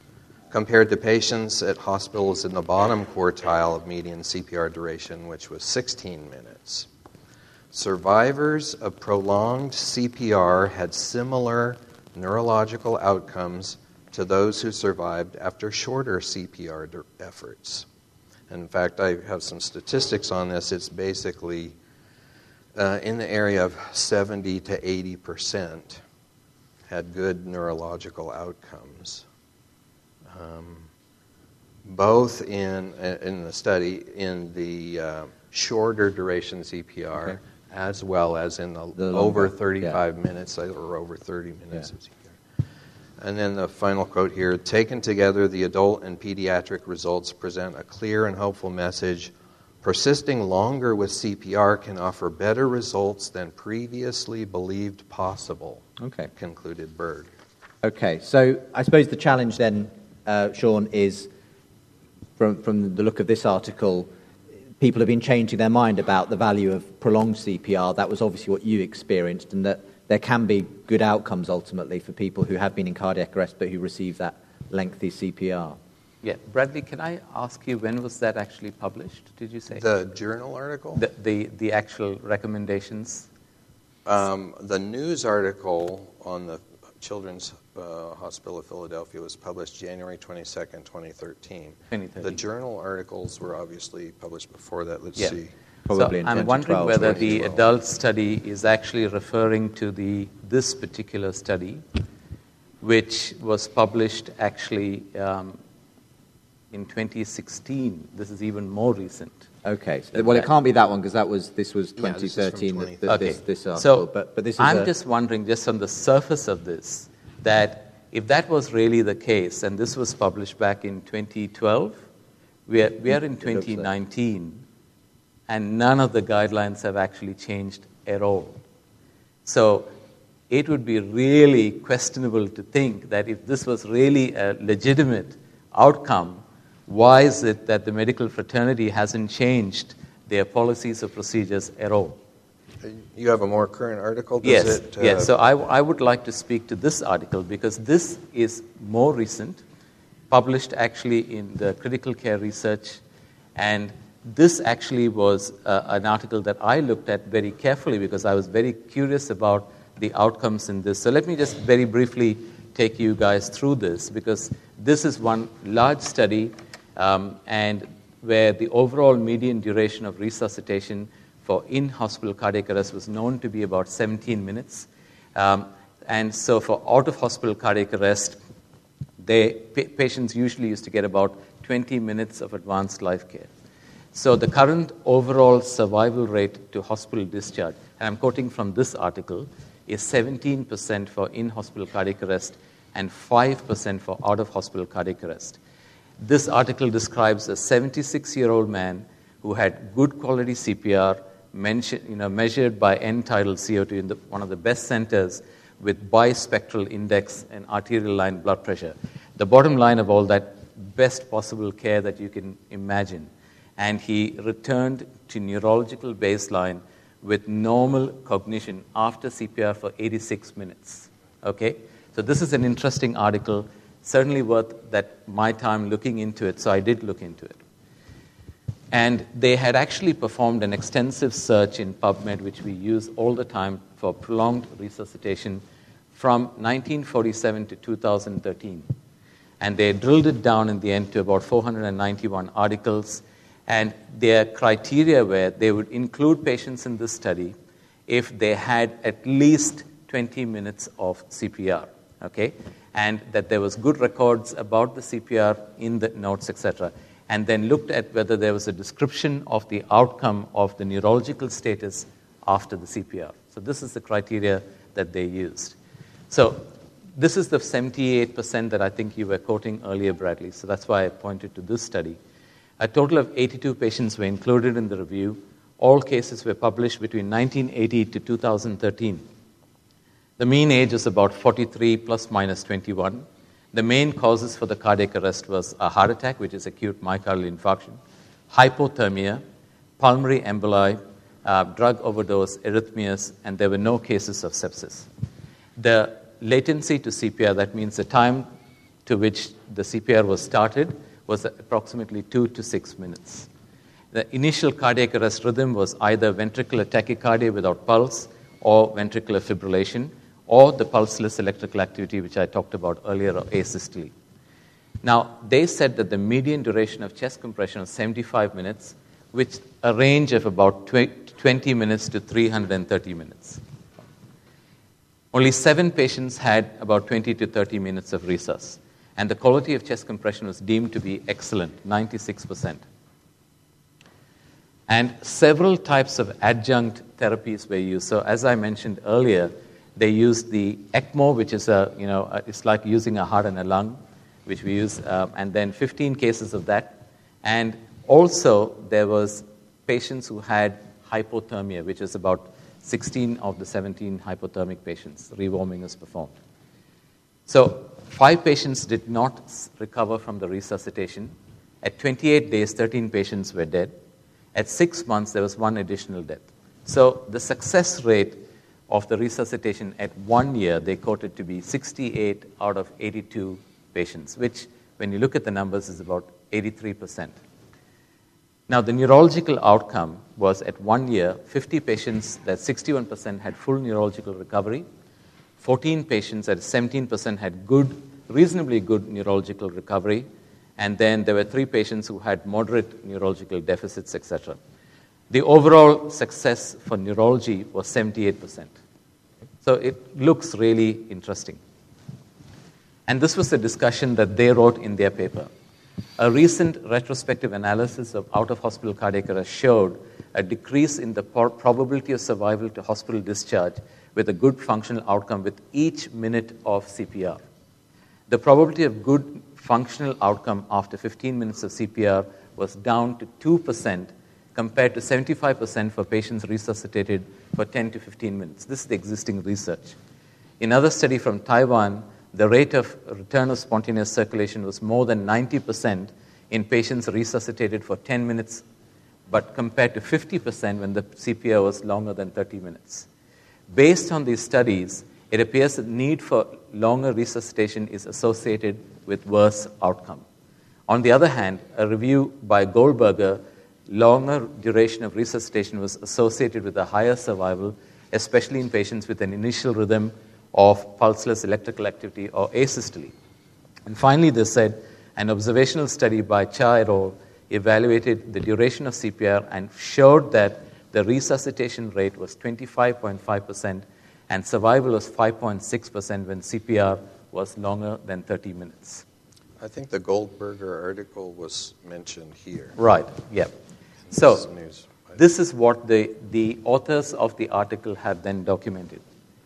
compared to patients at hospitals in the bottom quartile of median C P R duration, which was sixteen minutes. Survivors of prolonged C P R had similar neurological outcomes to those who survived after shorter C P R efforts. In fact, I have some statistics on this. It's basically uh, in the area of seventy to eighty percent had good neurological outcomes. Um, both in in the study, in the uh, shorter duration C P R, okay. as well as in the, the over thirty-five yeah. minutes or over thirty minutes yeah. of C P R. And then the final quote here, taken together, the adult and pediatric results present a clear and hopeful message. Persisting longer with C P R can offer better results than previously believed possible, okay. concluded Berg. Okay, so I suppose the challenge then, uh, Sean, is from, from the look of this article, people have been changing their mind about the value of prolonged C P R. That was obviously what you experienced, and that there can be good outcomes ultimately for people who have been in cardiac arrest but who receive that lengthy C P R. Yeah, Bradley, can I ask you, when was that actually published, did you say? The journal article? The the, the actual recommendations? Um, the news article on the Children's uh, Hospital of Philadelphia was published January twenty-second, twenty thirteen. twenty thirteen. The journal articles were obviously published before that. Let's yeah. see. Probably so I'm wondering whether the adult study is actually referring to the this particular study, which was published actually um, in twenty sixteen. This is even more recent. Okay. So, well, it can't be that one because that was this was twenty thirteen. Yeah, this, the, the, okay. this, this article. So but, but this is I'm a... just wondering, just on the surface of this, that if that was really the case, and this was published back in twenty twelve, we are, we are in twenty nineteen, and none of the guidelines have actually changed at all. So it would be really questionable to think that if this was really a legitimate outcome, why is it that the medical fraternity hasn't changed their policies or procedures at all? You have a more current article? Does yes, it, uh... yes. So I, I would like to speak to this article because this is more recent, published actually in the Critical Care Research, and this actually was uh, an article that I looked at very carefully because I was very curious about the outcomes in this. So let me just very briefly take you guys through this because this is one large study um, and where the overall median duration of resuscitation for in-hospital cardiac arrest was known to be about seventeen minutes. Um, and so for out-of-hospital cardiac arrest, they, pa- patients usually used to get about twenty minutes of advanced life care. So the current overall survival rate to hospital discharge, and I'm quoting from this article, is seventeen percent for in-hospital cardiac arrest and five percent for out-of-hospital cardiac arrest. This article describes a seventy-six-year-old man who had good quality C P R, mention, you know, measured by end-tidal C O two in the, one of the best centers with bispectral index and arterial line blood pressure. The bottom line of all that, best possible care that you can imagine. And he returned to neurological baseline with normal cognition after C P R for eighty-six minutes. Okay? So this is an interesting article, certainly worth that my time looking into it, so I did look into it. And they had actually performed an extensive search in PubMed, which we use all the time for prolonged resuscitation from nineteen forty-seven to two thousand thirteen. And they drilled it down in the end to about four hundred ninety-one articles. And their criteria were they would include patients in this study if they had at least twenty minutes of C P R, okay? And that there was good records about the C P R in the notes, et cetera. And then looked at whether there was a description of the outcome of the neurological status after the C P R. So this is the criteria that they used. So this is the seventy-eight percent that I think you were quoting earlier, Bradley. So that's why I pointed to this study. A total of eighty-two patients were included in the review. All cases were published between nineteen eighty to two thousand thirteen. The mean age is about forty-three plus minus twenty-one. The main causes for the cardiac arrest was a heart attack, which is acute myocardial infarction, hypothermia, pulmonary emboli, uh, drug overdose, arrhythmias, and there were no cases of sepsis. The latency to C P R, that means the time to which the C P R was started was approximately two to six minutes. The initial cardiac arrest rhythm was either ventricular tachycardia without pulse or ventricular fibrillation, or the pulseless electrical activity, which I talked about earlier, or asystole. Now, they said that the median duration of chest compression was seventy-five minutes, with a range of about twenty minutes to three hundred thirty minutes. Only seven patients had about twenty to thirty minutes of resus, and the quality of chest compression was deemed to be excellent, ninety-six percent. And several types of adjunct therapies were used. So as I mentioned earlier, they used the ECMO, which is a, you know, it's like using a heart and a lung, which we use, um, and then fifteen cases of that. And also there was patients who had hypothermia, which is about sixteen of the seventeen hypothermic patients. Rewarming was performed. So five patients did not recover from the resuscitation. At twenty-eight days, thirteen patients were dead. At six months, there was one additional death. So the success rate of the resuscitation at one year, they quoted to be sixty-eight out of eighty-two patients, which, when you look at the numbers, is about eighty-three percent. Now, the neurological outcome was at one year, fifty patients, that sixty-one percent had full neurological recovery, fourteen patients at seventeen percent had good, reasonably good neurological recovery, and then there were three patients who had moderate neurological deficits, et cetera. The overall success for neurology was seventy-eight percent. So it looks really interesting. And this was the discussion that they wrote in their paper. A recent retrospective analysis of out-of-hospital cardiac arrest showed a decrease in the probability of survival to hospital discharge with a good functional outcome with each minute of C P R. The probability of good functional outcome after fifteen minutes of C P R was down to two percent compared to seventy-five percent for patients resuscitated for ten to fifteen minutes. This is the existing research. In another study from Taiwan, the rate of return of spontaneous circulation was more than ninety percent in patients resuscitated for ten minutes, but compared to fifty percent when the C P R was longer than thirty minutes. Based on these studies, it appears that the need for longer resuscitation is associated with worse outcome. On the other hand, a review by Goldberger, longer duration of resuscitation was associated with a higher survival, especially in patients with an initial rhythm of pulseless electrical activity or asystole. And finally, they said, an observational study by Cha et al. Evaluated the duration of C P R and showed that the resuscitation rate was twenty-five point five percent and survival was five point six percent when C P R was longer than thirty minutes. I think the Goldberger article was mentioned here. Right, yeah. So this is what the, the authors of the article have then documented.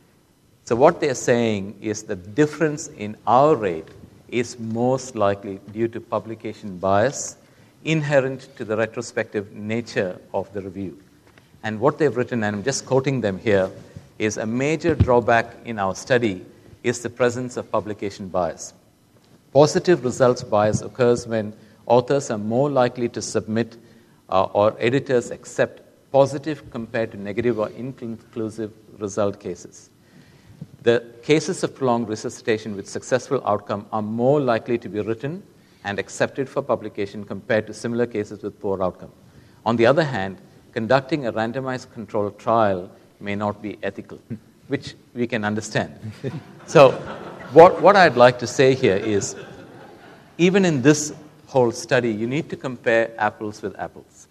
So what they're saying is the difference in our rate is most likely due to publication bias inherent to the retrospective nature of the review. And what they've written, and I'm just quoting them here, is a major drawback in our study is the presence of publication bias. Positive results bias occurs when authors are more likely to submit uh, or editors accept positive compared to negative or inconclusive result cases. The cases of prolonged resuscitation with successful outcome are more likely to be written and accepted for publication compared to similar cases with poor outcome. On the other hand, conducting a randomized controlled trial may not be ethical, which we can understand. So what, what I'd like to say here is, even in this whole study, you need to compare apples with apples.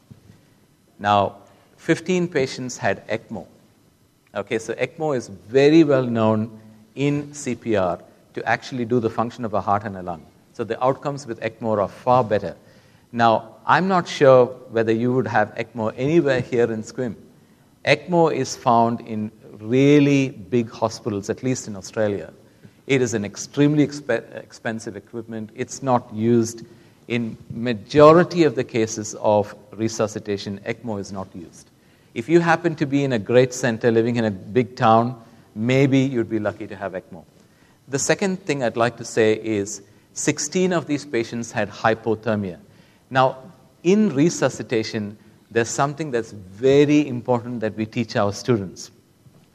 Now, fifteen patients had ECMO. Okay, so ECMO is very well known in C P R to actually do the function of a heart and a lung. So the outcomes with ECMO are far better. Now, I'm not sure whether you would have ECMO anywhere here in Squim. ECMO is found in really big hospitals, at least in Australia. It is an extremely exp- expensive equipment. It's not used in majority of the cases of resuscitation. ECMO is not used. If you happen to be in a great center, living in a big town, maybe you'd be lucky to have ECMO. The second thing I'd like to say is sixteen of these patients had hypothermia. Now, in resuscitation, there's something that's very important that we teach our students.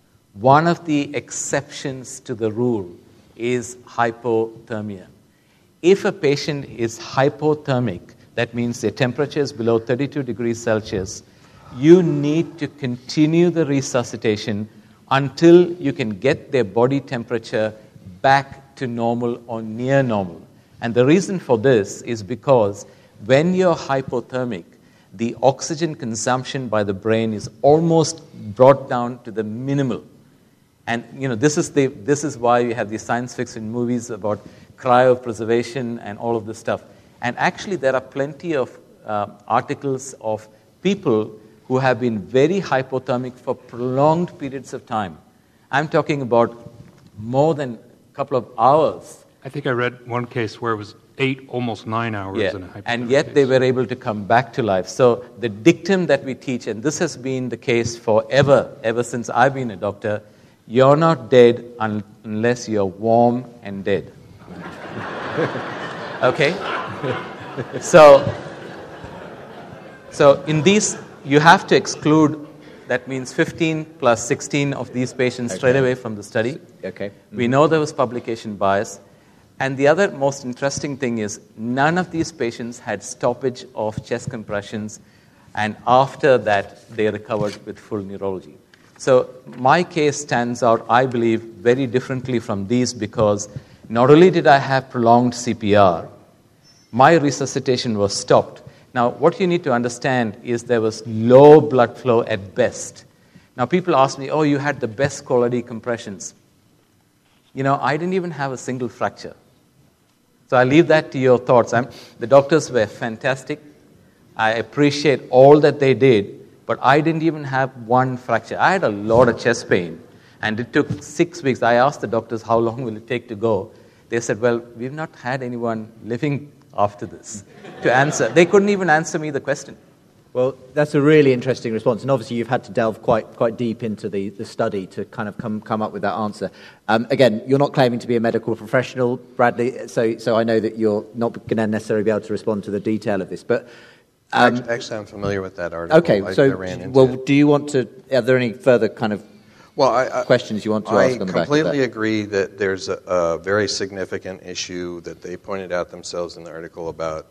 One of the exceptions to the rule is hypothermia. if a patient is hypothermic, that means their temperature is below thirty-two degrees Celsius, you need to continue the resuscitation until you can get their body temperature back to normal or near normal. And the reason for this is because when you're hypothermic, the oxygen consumption by the brain is almost brought down to the minimal. And you know, this is the this is why you have these science fiction movies about cryopreservation and all of this stuff. And actually, there are plenty of uh, articles of people who have been very hypothermic for prolonged periods of time. I'm talking about more than a couple of hours. I think I read one case where it was eight, almost nine hours yeah. in a hypothermic And yet case. they were able to come back to life. So the dictum that we teach, and this has been the case forever, ever since I've been a doctor, you're not dead un- unless you're warm and dead. Okay? So, so in these, you have to exclude, that means fifteen plus sixteen of these patients Okay. straight away from the study. Okay. Mm-hmm. We know there was publication bias. And the other most interesting thing is none of these patients had stoppage of chest compressions, and after that, they recovered with full neurology. So my case stands out, I believe, very differently from these because not only did I have prolonged C P R, my resuscitation was stopped. Now, what you need to understand is there was low blood flow at best. Now, people ask me, oh, you had the best quality compressions. You know, I didn't even have a single fracture. So I leave that to your thoughts. I'm, the doctors were fantastic. I appreciate all that they did, but I didn't even have one fracture. I had a lot of chest pain, and it took six weeks. I asked the doctors, how long will it take to go? They said, well, we've not had anyone living after this to answer. They couldn't even answer me the question. Well, that's a really interesting response, and obviously you've had to delve quite quite deep into the, the study to kind of come come up with that answer. Um, again, you're not claiming to be a medical professional, Bradley, so so I know that you're not going to necessarily be able to respond to the detail of this, but... Um, actually, actually, I'm familiar with that article. Okay, I, so, I ran into well, it. do you want to... Are there any further kind of well, I, I, questions you want to I ask on the back of that? I completely agree that there's a, a very significant issue that they pointed out themselves in the article about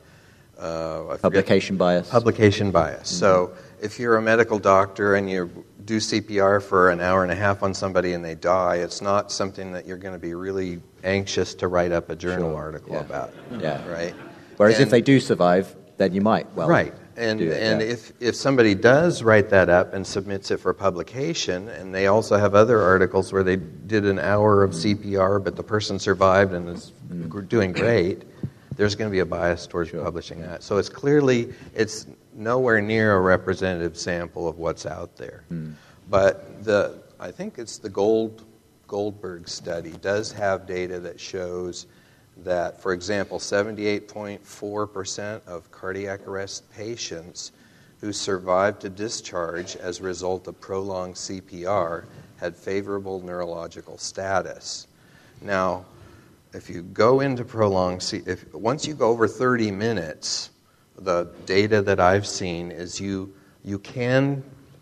uh, I publication bias. Publication bias. Mm-hmm. So if you're a medical doctor and you do C P R for an hour and a half on somebody and they die, it's not something that you're going to be really anxious to write up a journal sure. article yeah. about. Yeah. Right? Whereas and, if they do survive, then you might well right. And do it, and yeah. if, if somebody does write that up and submits it for publication, and they also have other articles where they did an hour of C P R, but the person survived and is mm. doing great, there's going to be a bias towards sure. publishing that. So it's clearly, it's nowhere near a representative sample of what's out there. Mm. But the I think it's the Gold Goldberg study does have data that shows that, for example, seventy-eight point four percent of cardiac arrest patients who survived to discharge as a result of prolonged C P R had favorable neurological status. Now, if you go into prolonged C- if once you go over thirty minutes, the data that I've seen is you you can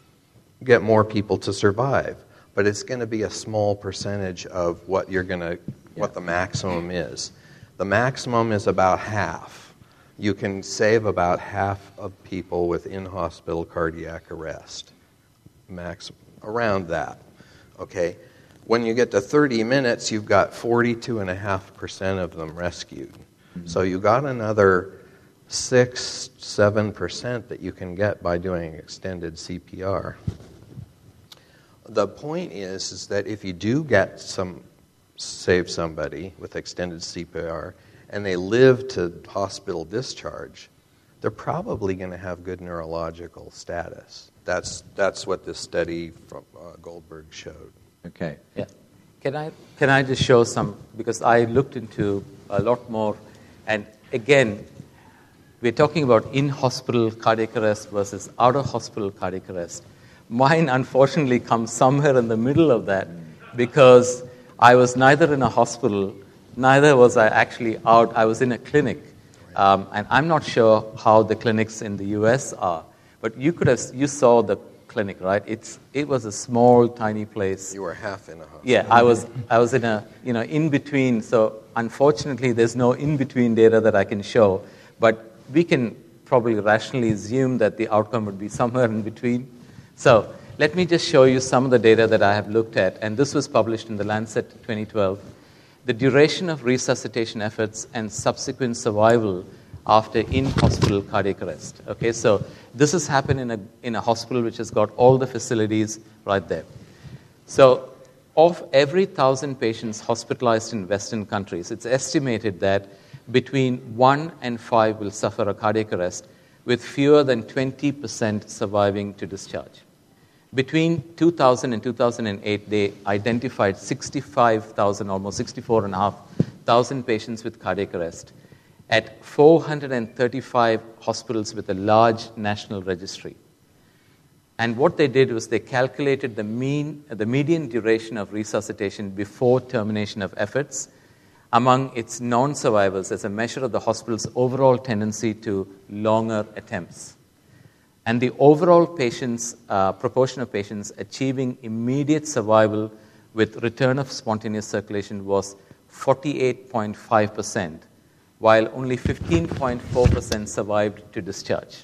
get more people to survive, but it's going to be a small percentage of what you're going to yeah. what the maximum is. The maximum is about half. You can save about half of people with in-hospital cardiac arrest. Max, around that. Okay? When you get to thirty minutes, you've got forty-two point five percent of them rescued. Mm-hmm. So you got another six, seven percent that you can get by doing extended C P R. The point is, is that if you do get some save somebody with extended C P R and they live to hospital discharge, they're probably going to have good neurological status. That's that's what this study from uh, Goldberg showed. Okay. Yeah. Can I can I just show some, because I looked into a lot more, and again, we're talking about in-hospital cardiac arrest versus out-of-hospital cardiac arrest. Mine, unfortunately, comes somewhere in the middle of that, because I was neither in a hospital, neither was I actually out. I was in a clinic. Um, and I'm not sure how the clinics in the U S are. But you could have, you saw the clinic, right? It's it was a small, tiny place. You were half in a hospital. Yeah, I was I was in a you know in between. So unfortunately, there's no in between data that I can show, but we can probably rationally assume that the outcome would be somewhere in between. So let me just show you some of the data that I have looked at, and this was published in the Lancet twenty twelve. The duration of resuscitation efforts and subsequent survival after in-hospital cardiac arrest. Okay, so this has happened in a in a hospital which has got all the facilities right there. So of every thousand patients hospitalized in Western countries, it's estimated that between one and five will suffer a cardiac arrest, with fewer than twenty percent surviving to discharge. Between two thousand and two thousand eight, they identified sixty-five thousand, almost sixty-four thousand five hundred patients with cardiac arrest at four hundred thirty-five hospitals with a large national registry. And what they did was they calculated the mean, the median duration of resuscitation before termination of efforts among its non-survivors as a measure of the hospital's overall tendency to longer attempts. And the overall patients, uh, proportion of patients achieving immediate survival with return of spontaneous circulation was forty-eight point five percent, while only fifteen point four percent survived to discharge.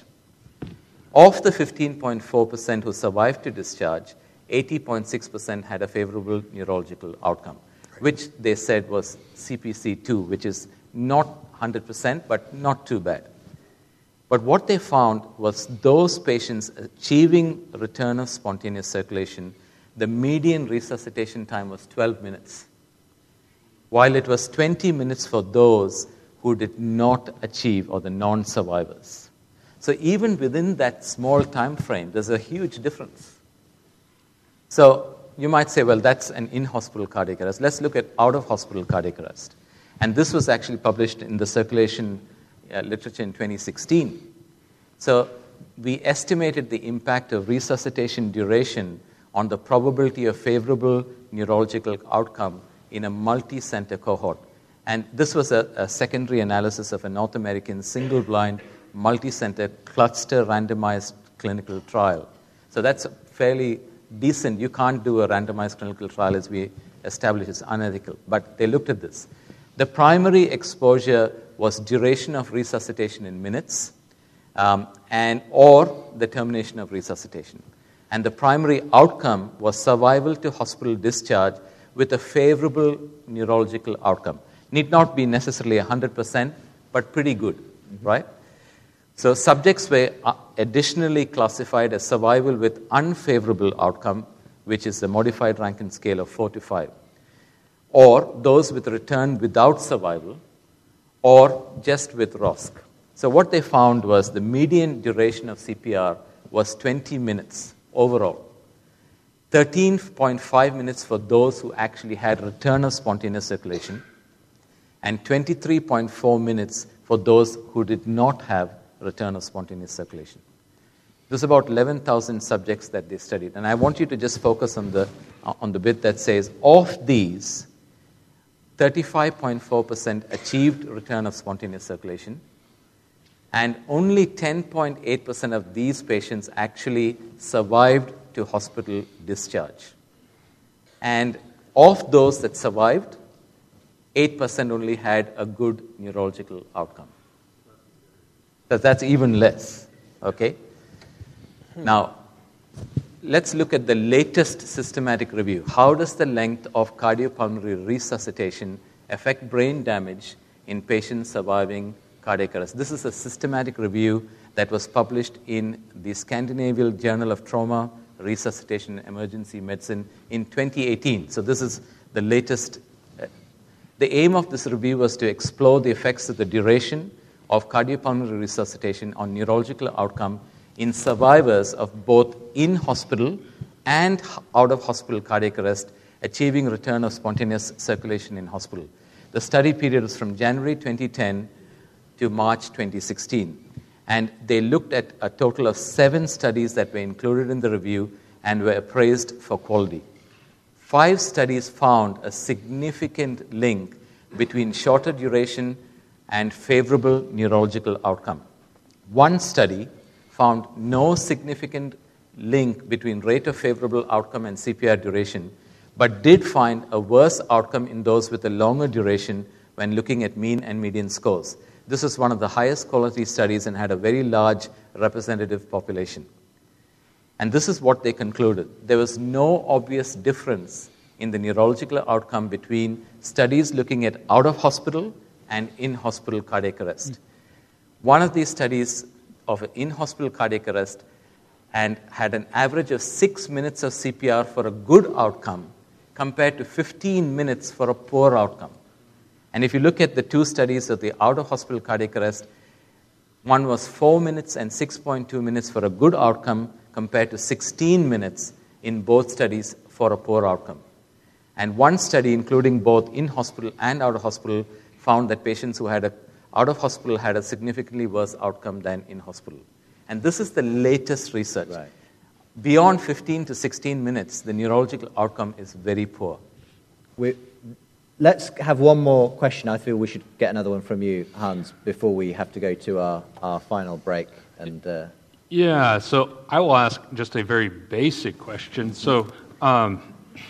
Of the fifteen point four percent who survived to discharge, eighty point six percent had a favorable neurological outcome, which they said was C P C two, which is not one hundred percent, but not too bad. But what they found was those patients achieving return of spontaneous circulation, the median resuscitation time was twelve minutes, while it was twenty minutes for those who did not achieve, or the non-survivors. So even within that small time frame, there's a huge difference. So you might say, well, that's an in-hospital cardiac arrest. Let's look at out-of-hospital cardiac arrest. And this was actually published in the Circulation uh, literature in twenty sixteen. So we estimated the impact of resuscitation duration on the probability of favorable neurological outcome in a multi-center cohort. And this was a, a secondary analysis of a North American single-blind, multi-center, cluster randomized clinical trial. So that's fairly decent. You can't do a randomized clinical trial, as we established, it's unethical. But they looked at this. The primary exposure was duration of resuscitation in minutes, um, and or the termination of resuscitation. And the primary outcome was survival to hospital discharge with a favorable neurological outcome. Need not be necessarily one hundred percent, but pretty good, right? So subjects were additionally classified as survival with unfavorable outcome, which is the modified Rankin scale of four to five, or those with return without survival, or just with R O S C. So what they found was the median duration of C P R was twenty minutes overall, thirteen point five minutes for those who actually had return of spontaneous circulation, and twenty-three point four minutes for those who did not have return of spontaneous circulation. There's about eleven thousand subjects that they studied, and I want you to just focus on the on the bit that says, of these, thirty-five point four percent achieved return of spontaneous circulation, and only ten point eight percent of these patients actually survived to hospital discharge. And of those that survived, eight percent only had a good neurological outcome. So that's even less, okay? Now, let's look at the latest systematic review. How does the length of cardiopulmonary resuscitation affect brain damage in patients surviving cardiac arrest? This is a systematic review that was published in the Scandinavian Journal of Trauma, Resuscitation and Emergency Medicine in twenty eighteen. So this is the latest. The aim of this review was to explore the effects of the duration of cardiopulmonary resuscitation on neurological outcome in survivors of both in-hospital and out-of-hospital cardiac arrest achieving return of spontaneous circulation in hospital. The study period was from January twenty ten to March twenty sixteen. And they looked at a total of seven studies that were included in the review and were appraised for quality. Five studies found a significant link between shorter duration and favorable neurological outcome. One study found no significant link between rate of favorable outcome and C P R duration, but did find a worse outcome in those with a longer duration when looking at mean and median scores. This is one of the highest quality studies and had a very large representative population. And this is what they concluded. There was no obvious difference in the neurological outcome between studies looking at out-of-hospital and in-hospital cardiac arrest. One of these studies of in-hospital cardiac arrest and had an average of six minutes of C P R for a good outcome compared to fifteen minutes for a poor outcome. And if you look at the two studies of the out-of-hospital cardiac arrest, one was four minutes and six point two minutes for a good outcome compared to sixteen minutes in both studies for a poor outcome. And one study, including both in-hospital and out-of-hospital, found that patients who had a out-of-hospital had a significantly worse outcome than in-hospital. And this is the latest research. Right. Beyond fifteen to sixteen minutes, the neurological outcome is very poor. We, let's have one more question. I feel we should get another one from you, Hans, before we have to go to our, our final break. And uh... Yeah, so I will ask just a very basic question. So um,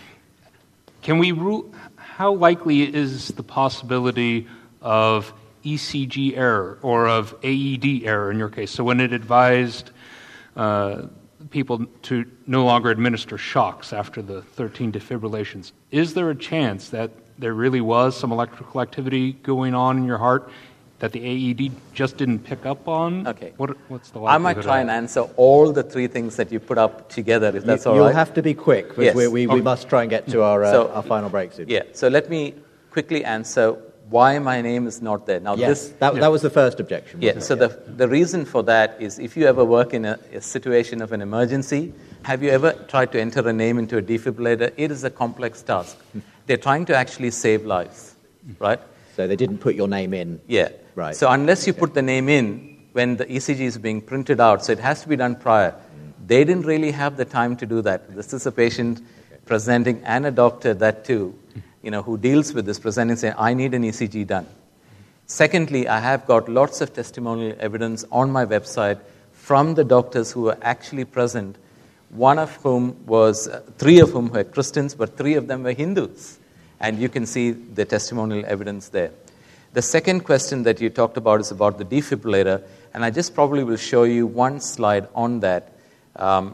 can we rule, how likely is the possibility of E C G error or of A E D error in your case? So when it advised uh, people to no longer administer shocks after the thirteen defibrillations, is there a chance that there really was some electrical activity going on in your heart that the A E D just didn't pick up on? Okay. What, what's the I might try and answer all the three things that you put up together, if that's you, all you'll right. You'll have to be quick, because yes. we, we, we okay. must try and get to our, uh, so, our final break soon. Yeah, so let me quickly answer why my name is not there. Now, yes, this, that, yeah. that was the first objection. Yeah, it? so yeah. the, the reason for that is if you ever work in a, a situation of an emergency, have you ever tried to enter a name into a defibrillator? It is a complex task. They're trying to actually save lives, right? So they didn't put your name in. Yeah. Right. So unless you okay. put the name in when the E C G is being printed out, so it has to be done prior. Mm. They didn't really have the time to do that. This is a patient okay. presenting and a doctor, that too, you know, who deals with this, presenting saying, I need an E C G done. Secondly, I have got lots of testimonial evidence on my website from the doctors who were actually present, one of whom was, uh, three of whom were Christians, but three of them were Hindus. And you can see the testimonial evidence there. The second question that you talked about is about the defibrillator, and I just probably will show you one slide on that. Um,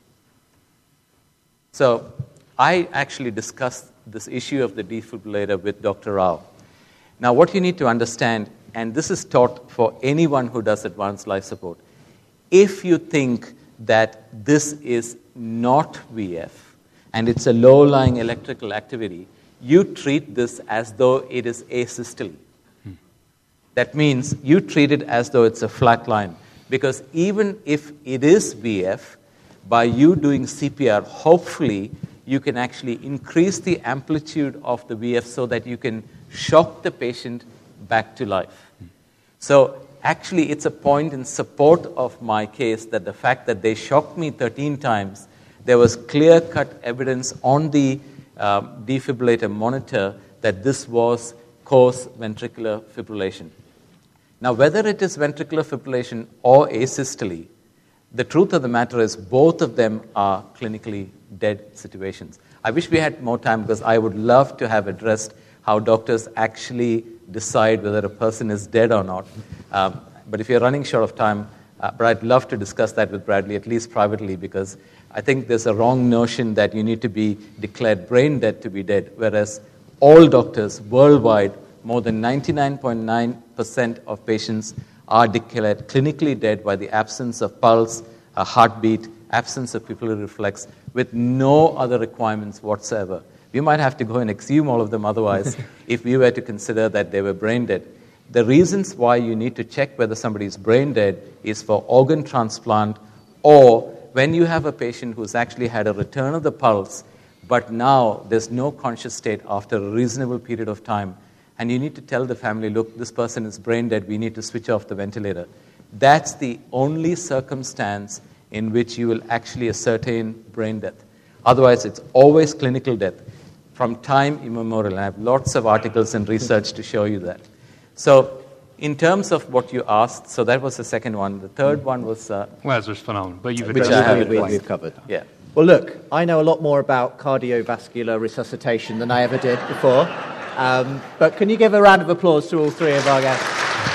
so I actually discussed this issue of the defibrillator with Doctor Rao. Now, what you need to understand, and this is taught for anyone who does advanced life support, if you think that this is not V F and it's a low-lying electrical activity, you treat this as though it is asystole. Hmm. That means you treat it as though it's a flat line, because even if it is V F, by you doing C P R, hopefully you can actually increase the amplitude of the V F so that you can shock the patient back to life. So actually it's a point in support of my case that the fact that they shocked me thirteen times, there was clear-cut evidence on the um, defibrillator monitor that this was cause ventricular fibrillation. Now, whether it is ventricular fibrillation or asystole, the truth of the matter is both of them are clinically dead situations. I wish we had more time, because I would love to have addressed how doctors actually decide whether a person is dead or not. Um, but if you're running short of time, uh, but I'd love to discuss that with Bradley, at least privately, because I think there's a wrong notion that you need to be declared brain dead to be dead, whereas all doctors worldwide, more than ninety-nine point nine percent of patients are declared clinically dead by the absence of pulse, a heartbeat, absence of pupillary reflex, with no other requirements whatsoever. We might have to go and exhume all of them otherwise if we were to consider that they were brain dead. The reasons why you need to check whether somebody is brain dead is for organ transplant, or when you have a patient who's actually had a return of the pulse, but now there's no conscious state after a reasonable period of time, and you need to tell the family, look, this person is brain dead, we need to switch off the ventilator. That's the only circumstance in which you will actually ascertain brain death. Otherwise, it's always clinical death from time immemorial. I have lots of articles and research to show you that. So in terms of what you asked, so that was the second one. The third one was... Uh, Lazarus phenomenon, but you've Which addressed I it have we, twice. we've covered. yeah. Well, look, I know a lot more about cardiovascular resuscitation than I ever did before. Um, but can you give a round of applause to all three of our guests?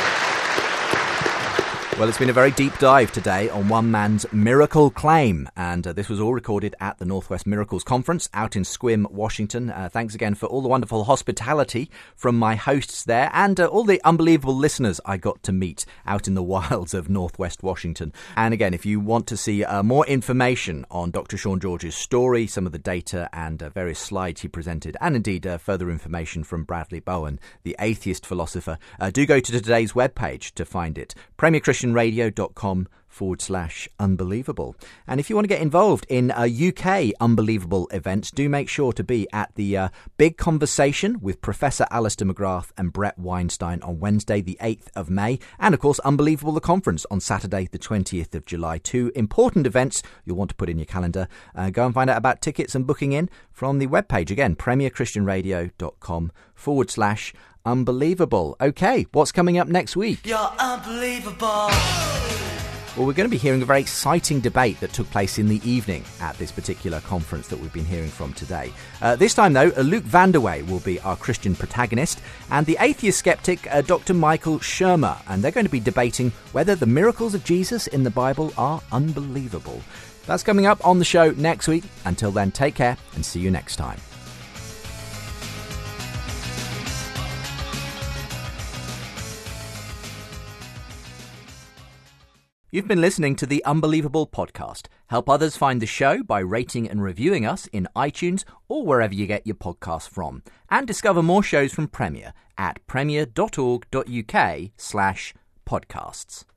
Well, it's been a very deep dive today on one man's miracle claim, and uh, this was all recorded at the Northwest Miracles Conference out in Sequim, Washington. Uh, thanks again for all the wonderful hospitality from my hosts there and uh, all the unbelievable listeners I got to meet out in the wilds of Northwest Washington. And again, if you want to see uh, more information on Doctor Sean George's story, some of the data and uh, various slides he presented, and indeed uh, further information from Bradley Bowen, the atheist philosopher, uh, do go to today's webpage to find it. Premier Christian radio.com forward slash unbelievable. And if you want to get involved in uh, U K unbelievable events, do make sure to be at the uh, Big Conversation with Professor Alistair McGrath and Brett Weinstein on Wednesday the eighth of May, and of course Unbelievable the Conference on Saturday the twentieth of July. Two important events you'll want to put in your calendar. Uh, go and find out about tickets and booking in from the webpage again, premierchristianradio.com forward slash unbelievable. Okay, what's coming up next week? You're unbelievable. Well, we're going to be hearing a very exciting debate that took place in the evening at this particular conference that we've been hearing from today. Uh, this time, though, uh, Luke Vanderway will be our Christian protagonist, and the atheist skeptic, uh, Doctor Michael Shermer, and they're going to be debating whether the miracles of Jesus in the Bible are unbelievable. That's coming up on the show next week. Until then, take care and see you next time. You've been listening to the Unbelievable podcast. Help others find the show by rating and reviewing us in iTunes or wherever you get your podcasts from. And discover more shows from Premier at premier.org.uk slash podcasts.